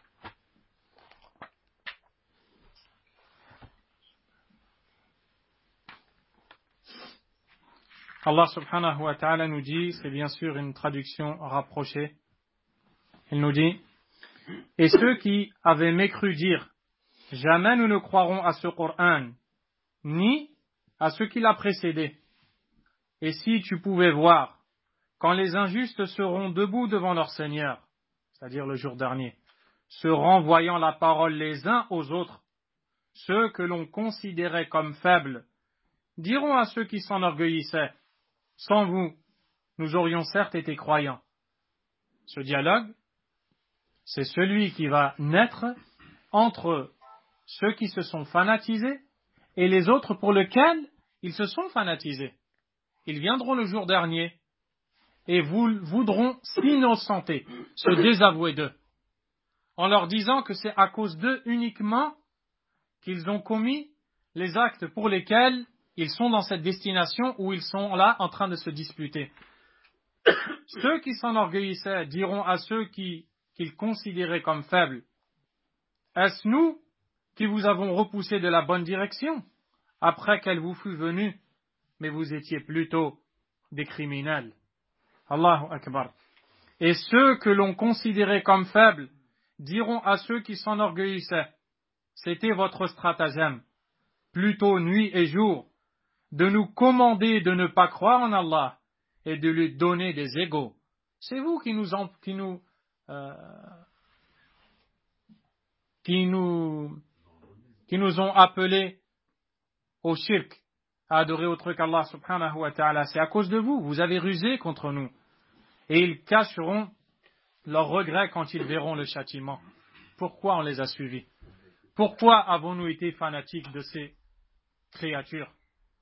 Allah subhanahu wa ta'ala nous dit, c'est bien sûr une traduction rapprochée, il nous dit « Et ceux qui avaient mécru dire « Jamais nous ne croirons à ce Coran, ni à ce qui l'a précédé. Et si tu pouvais voir, quand les injustes seront debout devant leur Seigneur, c'est-à-dire le jour dernier, se renvoyant la parole les uns aux autres, ceux que l'on considérait comme faibles, diront à ceux qui s'enorgueillissaient, sans vous, nous aurions certes été croyants. » Ce dialogue, c'est celui qui va naître entre ceux qui se sont fanatisés et les autres pour lesquels ils se sont fanatisés. Ils viendront le jour dernier et voudront s'innocenter, se désavouer d'eux, en leur disant que c'est à cause d'eux uniquement qu'ils ont commis les actes pour lesquels ils sont dans cette destination où ils sont là en train de se disputer. Ceux qui s'enorgueillissaient diront à ceux qu'ils considéraient comme faibles, « Est-ce nous qui vous avons repoussé de la bonne direction après qu'elle vous fût venue, mais vous étiez plutôt des criminels. » Allahu Akbar. Et ceux que l'on considérait comme faibles diront à ceux qui s'enorgueillissaient, c'était votre stratagème, plutôt nuit et jour, de nous commander de ne pas croire en Allah et de lui donner des égaux. C'est vous qui nous ont appelés au shirk, à adorer autre qu'Allah subhanahu wa ta'ala. C'est à cause de vous, vous avez rusé contre nous. Et ils cacheront leur regret quand ils verront le châtiment. Pourquoi on les a suivis? Pourquoi avons-nous été fanatiques de ces créatures?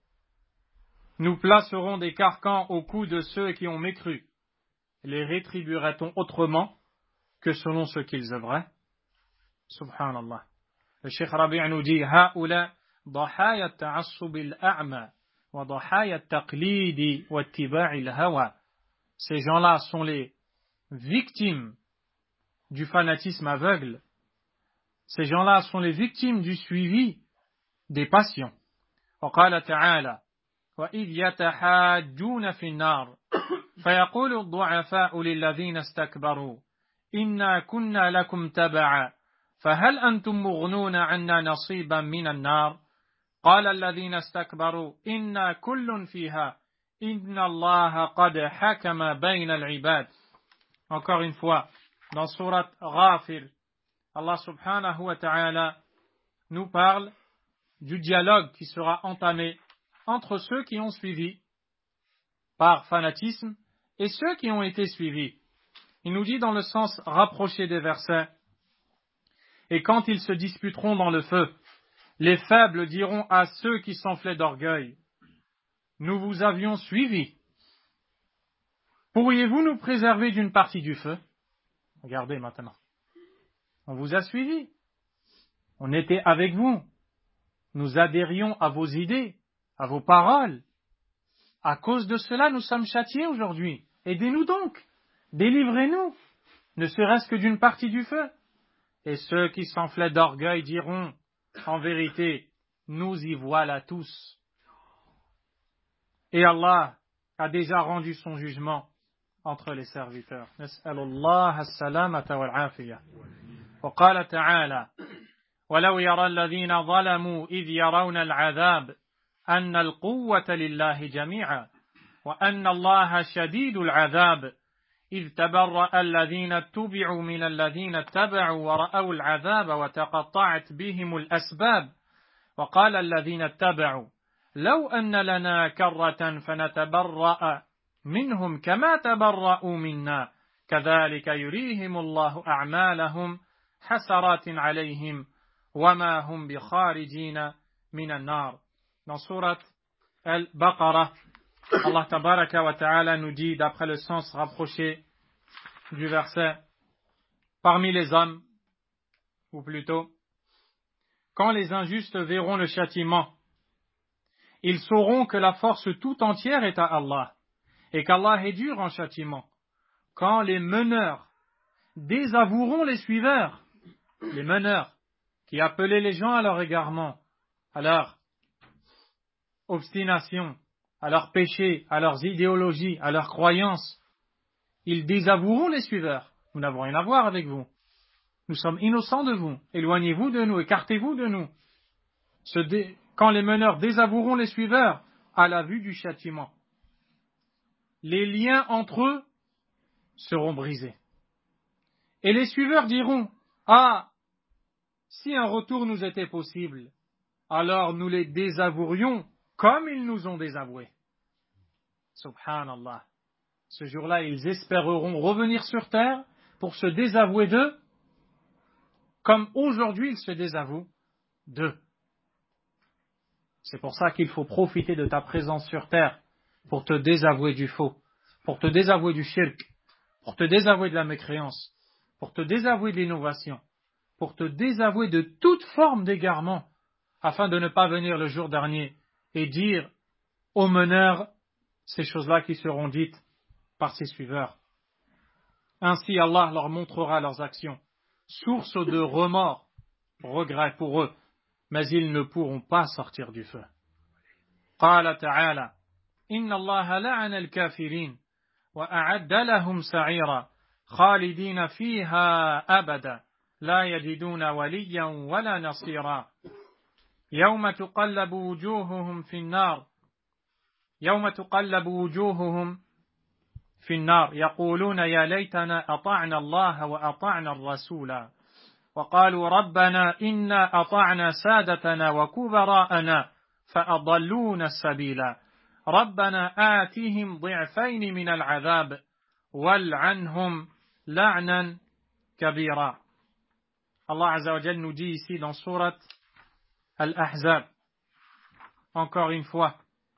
Nous placerons des carcans au cou de ceux qui ont mécru. Les rétribuerait-on autrement que selon ce qu'ils œuvraient? Subhanallah. Le Cheikh Rabi' nous dit هؤلاء ضحايا التعصب الأعمى وضحايا التقليد واتباع الهوى. Ces gens-là sont les victimes du fanatisme aveugle. Ces gens-là sont les victimes du suivi des passions. وقال تعالى وإذ يتحاجون في النار فيقول الضعفاء للذين استكبروا إنا كنا لكم تبعا فهل أنتم مغنون عنا نصيبا من النار قال الذين استكبروا إنا كل فيها إن الله قد حكم بين العباد. Encore une fois, dans sourate Ghafir, Allah subhanahu wa ta'ala nous parle du dialogue qui sera entamé entre ceux qui ont suivi par fanatisme et ceux qui ont été suivis. Il nous dit dans le sens rapproché des versets, et quand ils se disputeront dans le feu, les faibles diront à ceux qui s'enflaient d'orgueil, nous vous avions suivis. Pourriez-vous nous préserver d'une partie du feu? Regardez maintenant. On vous a suivis. On était avec vous. Nous adhérions à vos idées, à vos paroles. À cause de cela, nous sommes châtiés aujourd'hui. Aidez-nous donc. Délivrez-nous, ne serait-ce que d'une partie du feu. Et ceux qui s'enflaient d'orgueil diront, en vérité, nous y voilà tous. Et Allah a déjà rendu son jugement entre les serviteurs. Nas'alullah as-salamata wal-afiyah. وقال تعالى ولو يرى الذين ظلموا إذ يرون العذاب أن القوة لله جميعا وأن الله شديد العذاب إذ تبرأ الذين اتبعوا من الذين اتبعوا ورأوا العذاب وتقطعت بهم الأسباب وقال الذين اتبعوا لو أن لنا كرة فنتبرأ منهم كما تبرأوا منا كذلك يريهم الله أعمالهم حسرات عليهم وما هم بخارجين من النار. Dans sourate Al-Baqarah, Allah tabaraka wa ta'ala nous dit, d'après le sens rapproché du verset, parmi les hommes, ou plutôt, quand les injustes verront le châtiment, ils sauront que la force tout entière est à Allah, et qu'Allah est dur en châtiment. Quand les meneurs désavoueront les suiveurs, les meneurs qui appelaient les gens à leur égarement, à leur obstination, à leurs péchés, à leurs idéologies, à leurs croyances, ils désavoueront les suiveurs. Nous n'avons rien à voir avec vous. Nous sommes innocents de vous. Éloignez-vous de nous, écartez-vous de nous. Quand les meneurs désavoueront les suiveurs, à la vue du châtiment, les liens entre eux seront brisés. Et les suiveurs diront, ah, si un retour nous était possible, alors nous les désavouerions comme ils nous ont désavoués. Subhanallah. Ce jour-là, ils espéreront revenir sur terre pour se désavouer d'eux, comme aujourd'hui ils se désavouent d'eux. C'est pour ça qu'il faut profiter de ta présence sur terre pour te désavouer du faux, pour te désavouer du shirk, pour te désavouer de la mécréance, pour te désavouer de l'innovation, pour te désavouer de toute forme d'égarement, afin de ne pas venir le jour dernier et dire aux meneurs ces choses-là qui seront dites par ses suiveurs. Ainsi Allah leur montrera leurs actions, source de remords, regret pour eux, mais ils ne pourront pas sortir du feu. قال تعالى إن الله لعن الكافرين وأعد لهم سعيرا خالدين فيها أبدا لا يجدون وليا ولا نصيرا يوم تقلب وجوههم في النار يقولون يا ليتنا أطعنا الله وأطعنا الرسول وقالوا ربنا إنا أطعنا سادتنا وكبراءنا فأضلونا السبيل ربنا آتهم ضعفين من العذاب والعنهم لعنا كبيرا. Allah Azza wa Jal nous dit ici dans sourate Al-Ahzab, encore une fois,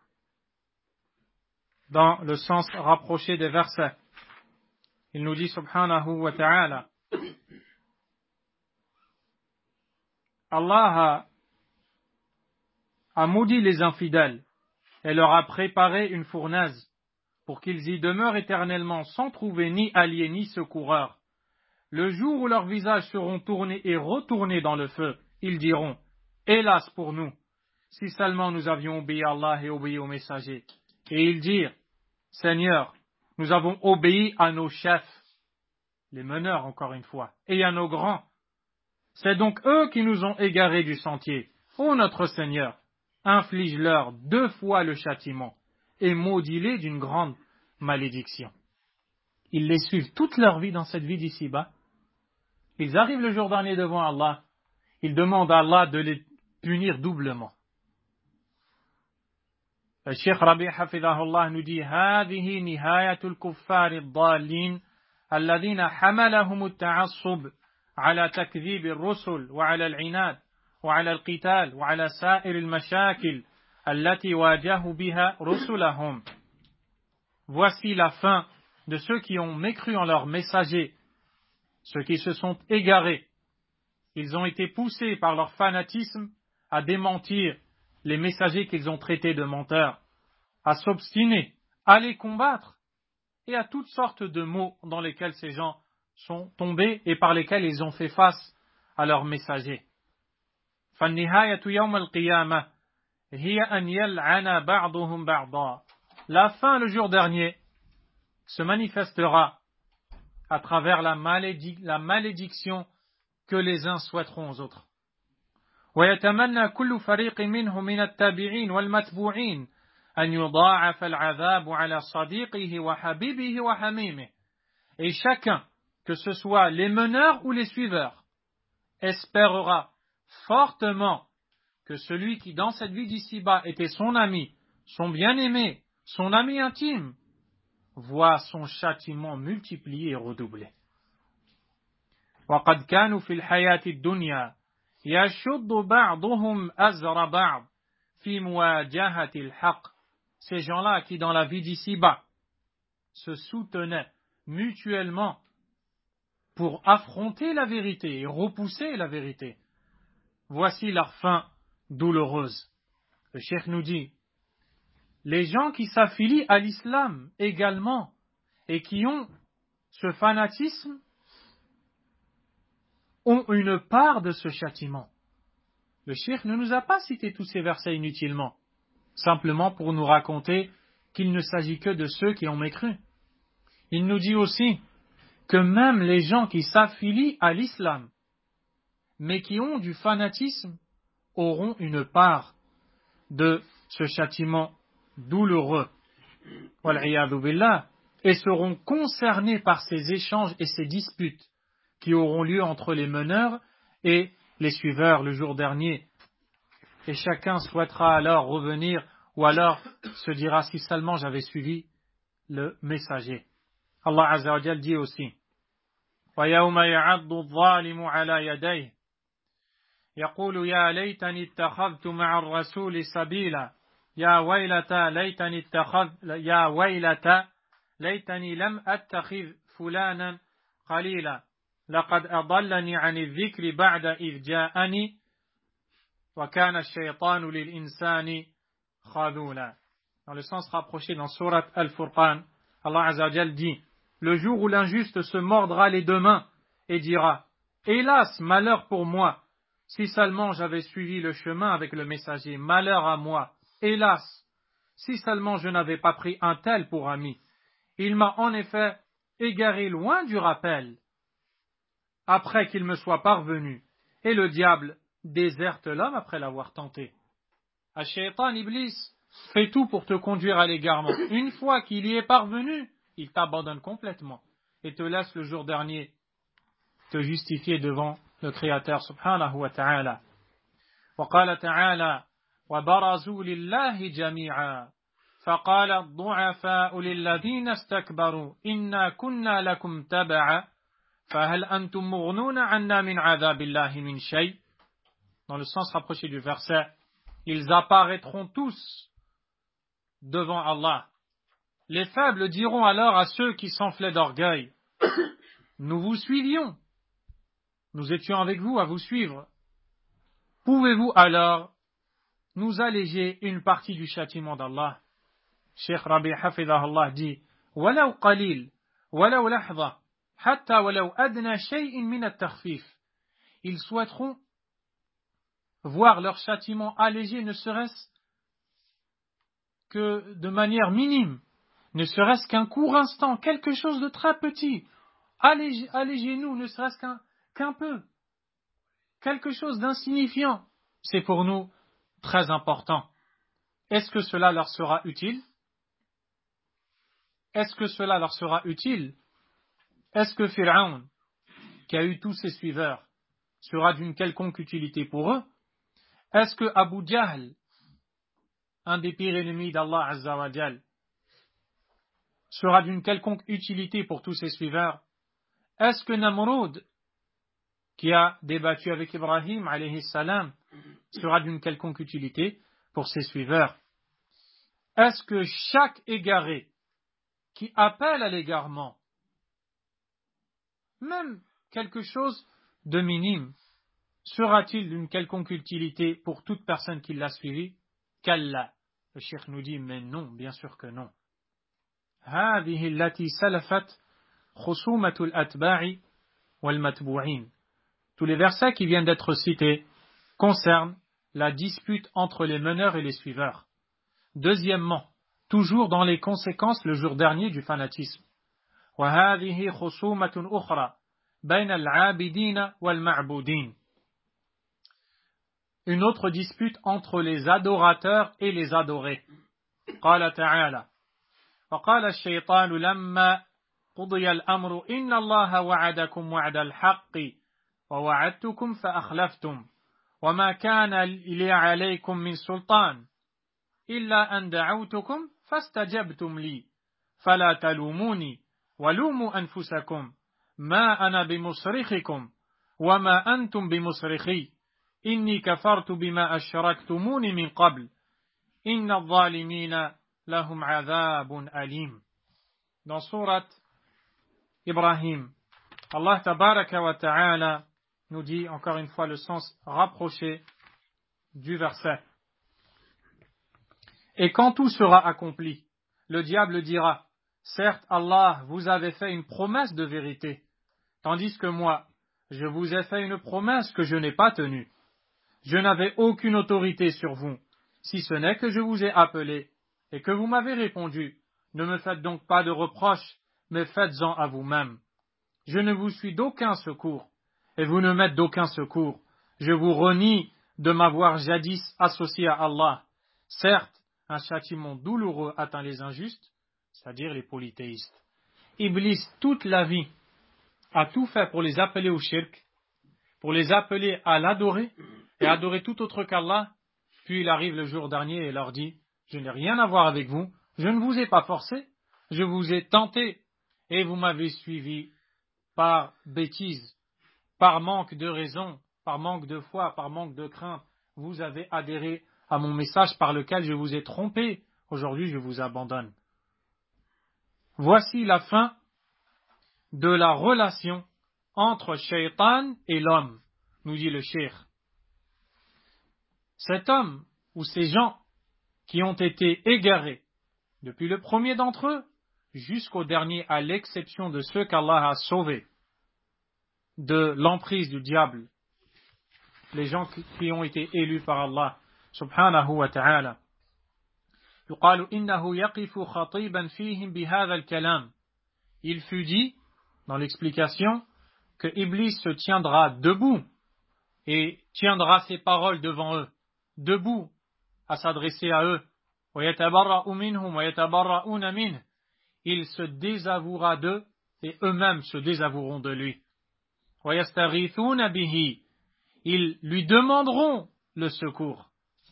dans le sens rapproché des versets, il nous dit subhanahu wa ta'ala, Allah a maudit les infidèles et leur a préparé une fournaise pour qu'ils y demeurent éternellement sans trouver ni alliés ni secoureurs. Le jour où leurs visages seront tournés et retournés dans le feu, ils diront « Hélas pour nous, si seulement nous avions obéi à Allah et obéi aux messagers. » Et ils dirent « Seigneur, nous avons obéi à nos chefs, les meneurs encore une fois, et à nos grands. C'est donc eux qui nous ont égarés du sentier. Ô notre Seigneur, inflige-leur 2 fois le châtiment et maudis-les d'une grande malédiction. » Ils les suivent toute leur vie dans cette vie d'ici-bas. Ils arrivent le jour dernier devant Allah. Ils demandent à Allah de les punir doublement. Le Cheikh Rabi' hafidhahullah nous dit هذه نهاية الكفار الضالين الذين حملهم التعصب على تكذيب الرسل وعلى العناد وعلى القتال وعلى سائر المشاكل التي واجهوا بها رسلهم. Voici la fin de ceux qui ont mécru en leurs messagers, ceux qui se sont égarés. Ils ont été poussés par leur fanatisme à démentir les messagers qu'ils ont traités de menteurs, à s'obstiner, à les combattre, et à toutes sortes de maux dans lesquels ces gens sont tombés et par lesquels ils ont fait face à leurs messagers. فَالنِّهَايَةُ يَوْمَ الْقِيَامَةِ هِيَ أَنْ يَلْعَنَ بَعْضُهُمْ بَعْضًا. La fin, le jour dernier, se manifestera à travers la malédiction que les uns souhaiteront aux autres. ويتمنى كل فريق منهم من التابعين والمتبوعين أن يضاعف العذاب على صديقه وحبيبه وحميمه. Et chacun, que ce soit les meneurs ou les suiveurs, espérera fortement que celui qui dans cette vie d'ici-bas était son ami, son bien-aimé, son ami intime, voit son châtiment multiplié et redoublé. وقد كانوا في الحياة الدنيا يشد بعضهم أزر بعض في مواجهة الحق. Ces gens-là qui dans la vie d'ici-bas se soutenaient mutuellement pour affronter la vérité et repousser la vérité. Voici leur fin douloureuse. Le cheikh nous dit, les gens qui s'affilient à l'islam également et qui ont ce fanatisme ont une part de ce châtiment. Le cheikh ne nous a pas cité tous ces versets inutilement, simplement pour nous raconter qu'il ne s'agit que de ceux qui ont mécru. Il nous dit aussi que même les gens qui s'affilient à l'islam, mais qui ont du fanatisme, auront une part de ce châtiment douloureux, wal'iyadhu billah, et seront concernés par ces échanges et ces disputes qui auront lieu entre les meneurs et les suiveurs le jour dernier. Et chacun souhaitera alors revenir, ou alors se dira si seulement j'avais suivi le messager. Allah Azza wa Jal dit aussi, وَيَوْمَ يَعَضُّ الظَّالِمُ عَلَى يَدَيْهِ يَقُولُ يَا لَيْتَنِي اتَّخَذْتُ مَعَ الرَّسُولِ سَبِيلًا يَا وَيْلَتَى لَيْتَنِي لَمْ أَتَّخِذْ فُلَانًا قَلِيلًا لَقَدْ أَضَلَّنِي عَنِ الذِّكْرِ بَعْدَ إِذْ جَاءَنِي وَكَانَ الشَّيْطَانُ لِلْإِنسَانِ خَذُولًا. Dans le sens rapproché dans Surat Al-Furqan, Allah Azza wa Jal dit, le jour où l'injuste se mordra les 2 mains et dira, hélas, malheur pour moi, si seulement j'avais suivi le chemin avec le messager, malheur à moi, hélas, si seulement je n'avais pas pris un tel pour ami. Il m'a en effet égaré loin du rappel. après qu'il me soit parvenu. Et le diable déserte l'homme après l'avoir tenté. Ash-Shaytan, Iblis, fait tout pour te conduire à l'égarement. Une fois qu'il y est parvenu, il t'abandonne complètement et te laisse le jour dernier te justifier devant le Créateur subhanahu wa ta'ala. وقال تعالى وبرزوا لله جميعا فقال الضعفاء للذين استكبروا إنا كنا لكم تبعا فهل أنتم مغنون عنا من عذاب الله من شيء. Dans le sens rapproché du verset, ils apparaîtront tous devant Allah. Les faibles diront alors à ceux qui s'enflaient d'orgueil, nous vous suivions, nous étions avec vous à vous suivre. Pouvez-vous alors nous alléger une partie du châtiment d'Allah? Cheikh Rabi Hafidahullah dit وَلَوْ قَلِيلٌ وَلَوْ لَحْظَةٌ حَتَّى وَلَوْ أَدْنَى شَيْءٍ مِنَ التَّخْفِيفِ. Ils souhaiteront voir leur châtiment allégé, ne serait-ce que de manière minime, ne serait-ce qu'un court instant, quelque chose de très petit. Allégez-nous, ne serait-ce qu'un peu. Quelque chose d'insignifiant. C'est pour nous très important. Est-ce que cela leur sera utile? Est-ce que cela leur sera utile? Est-ce que Pharaon, qui a eu tous ses suiveurs, sera d'une quelconque utilité pour eux? Est-ce que Abu Jahl, un des pires ennemis d'Allah Azza wa Jal, sera d'une quelconque utilité pour tous ses suiveurs? Est-ce que Namrud, qui a débattu avec Ibrahim alayhi salam, sera d'une quelconque utilité pour ses suiveurs? Est-ce que chaque égaré qui appelle à l'égarement, même quelque chose de minime, sera-t-il d'une quelconque utilité pour toute personne qui l'a suivi? Kalla. Le cheikh nous dit, mais non, bien sûr que non. هذه التي سلفت خصومة الأتباع والمتبوعين. Tous les versets qui viennent d'être cités concernent la dispute entre les meneurs et les suiveurs. Deuxièmement, toujours dans les conséquences le jour dernier du fanatisme. وهذه خصومة أخرى بين العابدين والمعبودين. Une autre dispute entre les adorateurs et les adorés. قال تعالى وقال الشيطان لما قضي الأمر إن الله وعدكم وعد الحق ووعدتكم فأخلفتم وما كان لي عليكم من سلطان إلا أن دعوتكم فاستجبتم لي فلا تلوموني ولوموا أنفسكم ما أنا بمصرخكم وما أنتم بمصرخي إني كفرت بما أشركتموني من قبل إن الظالمين لهم عذاب أليم. Dans sourate Ibrahim, Allah tabaraka wa ta'ala nous dit encore une fois le sens rapproché du verset. Et quand tout sera accompli, le diable dira, certes Allah vous avait fait une promesse de vérité, tandis que moi, je vous ai fait une promesse que je n'ai pas tenue. Je n'avais aucune autorité sur vous, si ce n'est que je vous ai appelé et que vous m'avez répondu. Ne me faites donc pas de reproches, mais faites-en à vous-même. Je ne vous suis d'aucun secours, et vous ne m'êtes d'aucun secours. Je vous renie de m'avoir jadis associé à Allah. Certes, un châtiment douloureux atteint les injustes, c'est-à-dire les polythéistes. Iblis, toute la vie, a tout fait pour les appeler au shirk, pour les appeler à l'adorer et à adorer tout autre qu'Allah. Puis il arrive le jour dernier et leur dit, je n'ai rien à voir avec vous, je ne vous ai pas forcé, je vous ai tenté et vous m'avez suivi par bêtise, par manque de raison, par manque de foi, par manque de crainte. Vous avez adhéré à mon message par lequel je vous ai trompé. Aujourd'hui, je vous abandonne. Voici la fin de la relation entre Shaytan et l'homme, nous dit le cheikh. Cet homme ou ces gens qui ont été égarés, depuis le premier d'entre eux jusqu'au dernier, à l'exception de ceux qu'Allah a sauvés de l'emprise du diable, les gens qui ont été élus par Allah subhanahu wa ta'ala. يقال إنه يقف خطيبا فيهم بهذا الكلام. Il fut dit dans l'explication que Iblis se tiendra debout et tiendra ses paroles devant eux, debout, à s'adresser à eux. Il se désavouera d'eux et eux-mêmes se désavoueront de lui. Ils lui demanderont le secours.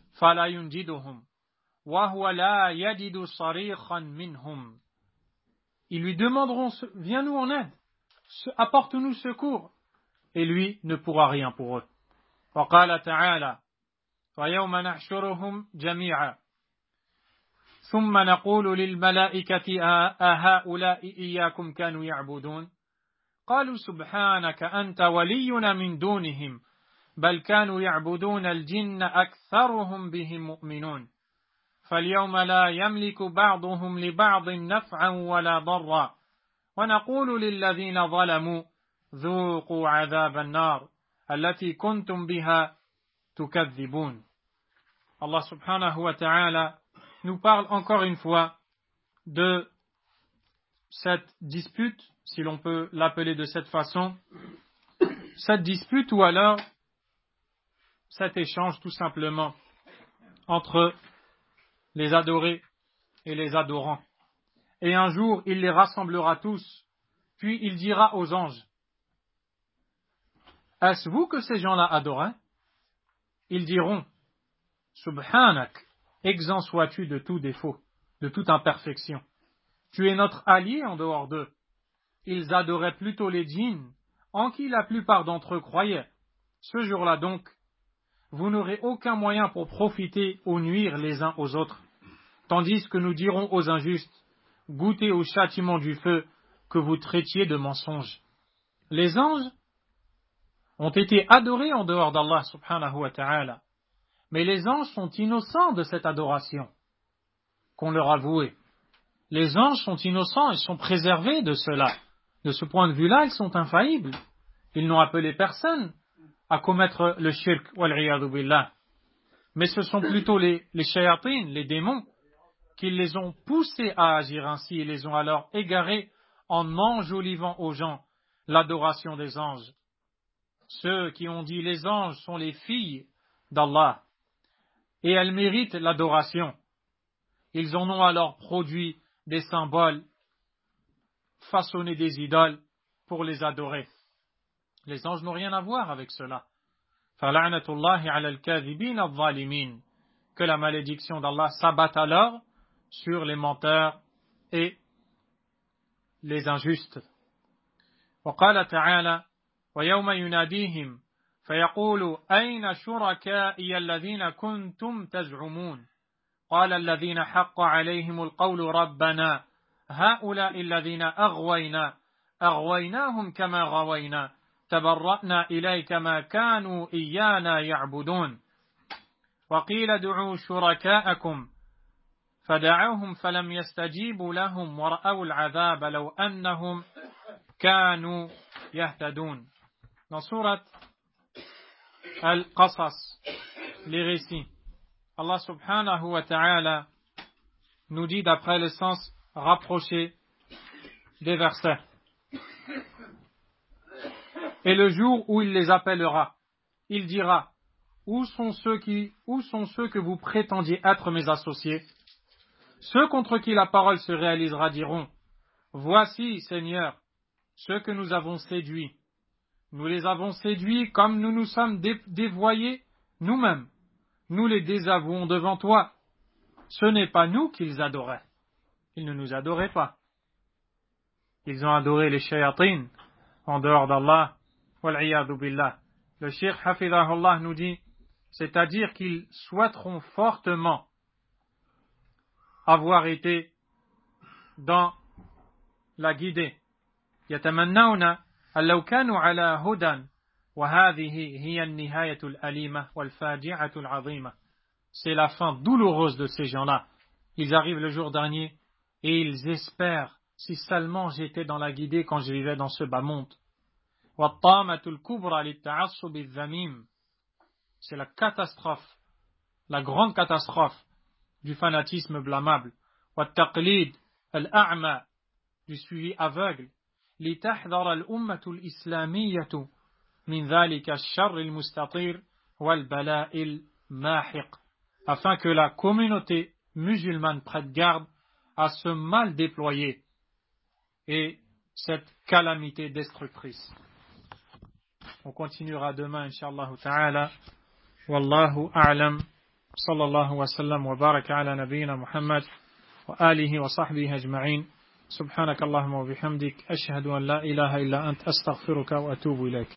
Ils lui demanderont, viens-nous en aide, apporte-nous secours. Et lui ne pourra rien pour eux. وقال تعالى ويوم نحشرهم جميعا ثم نقول للملائكة أهؤلاء إياكم كانوا يعبدون قالوا سبحانك أنت ولينا من دونهم بل كانوا يعبدون الجن أكثرهم بهم مؤمنون فاليوم لا يملك بعضهم لبعض نفعا ولا ضرا ونقول للذين ظلموا ذوقوا عذاب النار التي كنتم بها تكذبون. Allah subhanahu wa ta'ala nous parle encore une fois de cette dispute, si l'on peut l'appeler de cette façon, cette dispute ou alors cet échange tout simplement entre les adorés et les adorants. Et un jour, il les rassemblera tous, puis il dira aux anges, est-ce vous que ces gens-là adoraient? Ils diront, Subhanak, exempt sois-tu de tout défaut, de toute imperfection. Tu es notre allié en dehors d'eux. Ils adoraient plutôt les djinns, en qui la plupart d'entre eux croyaient. Ce jour-là donc, vous n'aurez aucun moyen pour profiter ou nuire les uns aux autres, tandis que nous dirons aux injustes, goûtez au châtiment du feu que vous traitiez de mensonge. Les anges ont été adorés en dehors d'Allah subhanahu wa ta'ala, mais les anges sont innocents de cette adoration qu'on leur a vouée. Les anges sont innocents, ils sont préservés de cela. De ce point de vue-là, ils sont infaillibles. Ils n'ont appelé personne à commettre le shirk, wal-'iyadhu billah. Mais ce sont plutôt les shayatin, les démons, qui les ont poussés à agir ainsi et les ont alors égarés en enjolivant aux gens l'adoration des anges. Ceux qui ont dit les anges sont les filles d'Allah et elles méritent l'adoration. Ils en ont alors produit des symboles, façonné des idoles pour les adorer. Les anges n'ont rien à voir avec cela. Fala'natullahi 'ala al-kadhibin adh-dhalimin. Que la malédiction d'Allah s'abatte alors sur les menteurs et les injustes. وقال تعالى ويوم يناديهم فيقول أين شركائي الذين كنتم تزعمون قال الذين حق عليهم القول ربنا هؤلاء الذين أغويناهم كما غوينا تبرأنا إليك ما كانوا إيانا يعبدون وقيل ادعوا شركاءكم فدعوهم فلم يستجيبوا لهم ورأوا العذاب لو أنهم كانوا يهتدون. Dans sourate Al-Qasas, les récits, Allah subhanahu wa ta'ala nous dit d'après le sens rapproché des versets. Et le jour où il les appellera, il dira, où sont ceux que vous prétendiez être mes associés? Ceux contre qui la parole se réalisera diront, voici, Seigneur, ceux que nous avons séduits. Nous les avons séduits comme nous nous sommes dévoyés nous-mêmes. Nous les désavouons devant toi. Ce n'est pas nous qu'ils adoraient. Ils ne nous adoraient pas. Ils ont adoré les shayatin en dehors d'Allah. Wal-'iyadhu billah. Le Cheikh Hafidahullah nous dit, c'est-à-dire qu'ils souhaiteront fortement avoir été dans la guidée. يتمنون أن لو كانوا على هدى وهذه هي النهاية الأليمة والفاجعة العظيمة. C'est la fin douloureuse de ces gens-là. Ils arrivent le jour dernier et ils espèrent, si seulement j'étais dans la guidée quand je vivais dans ce bas monde. والطامة الكبرى للتعصب الذميم. C'est la catastrophe, la grande catastrophe du fanatisme blâmable. والتقليد الأعمى, du suivi aveugle. لتحذر الأمة الإسلامية من ذلك الشر المستطير والبلاء الماحق, afin que la communauté musulmane prenne garde à ce mal déployé et cette calamité destructrice. On continuera demain, Inch'Allah ta'ala. Wallahu a'lam. Sallallahu wa sallam wa baraka ala nabiyyina Muhammad wa alihi wa sahbihi ajma'in. Subhanakallahumma wa bihamdik. Ashhadu an la ilaha illa ant astaghfiruka wa atubu ilayk.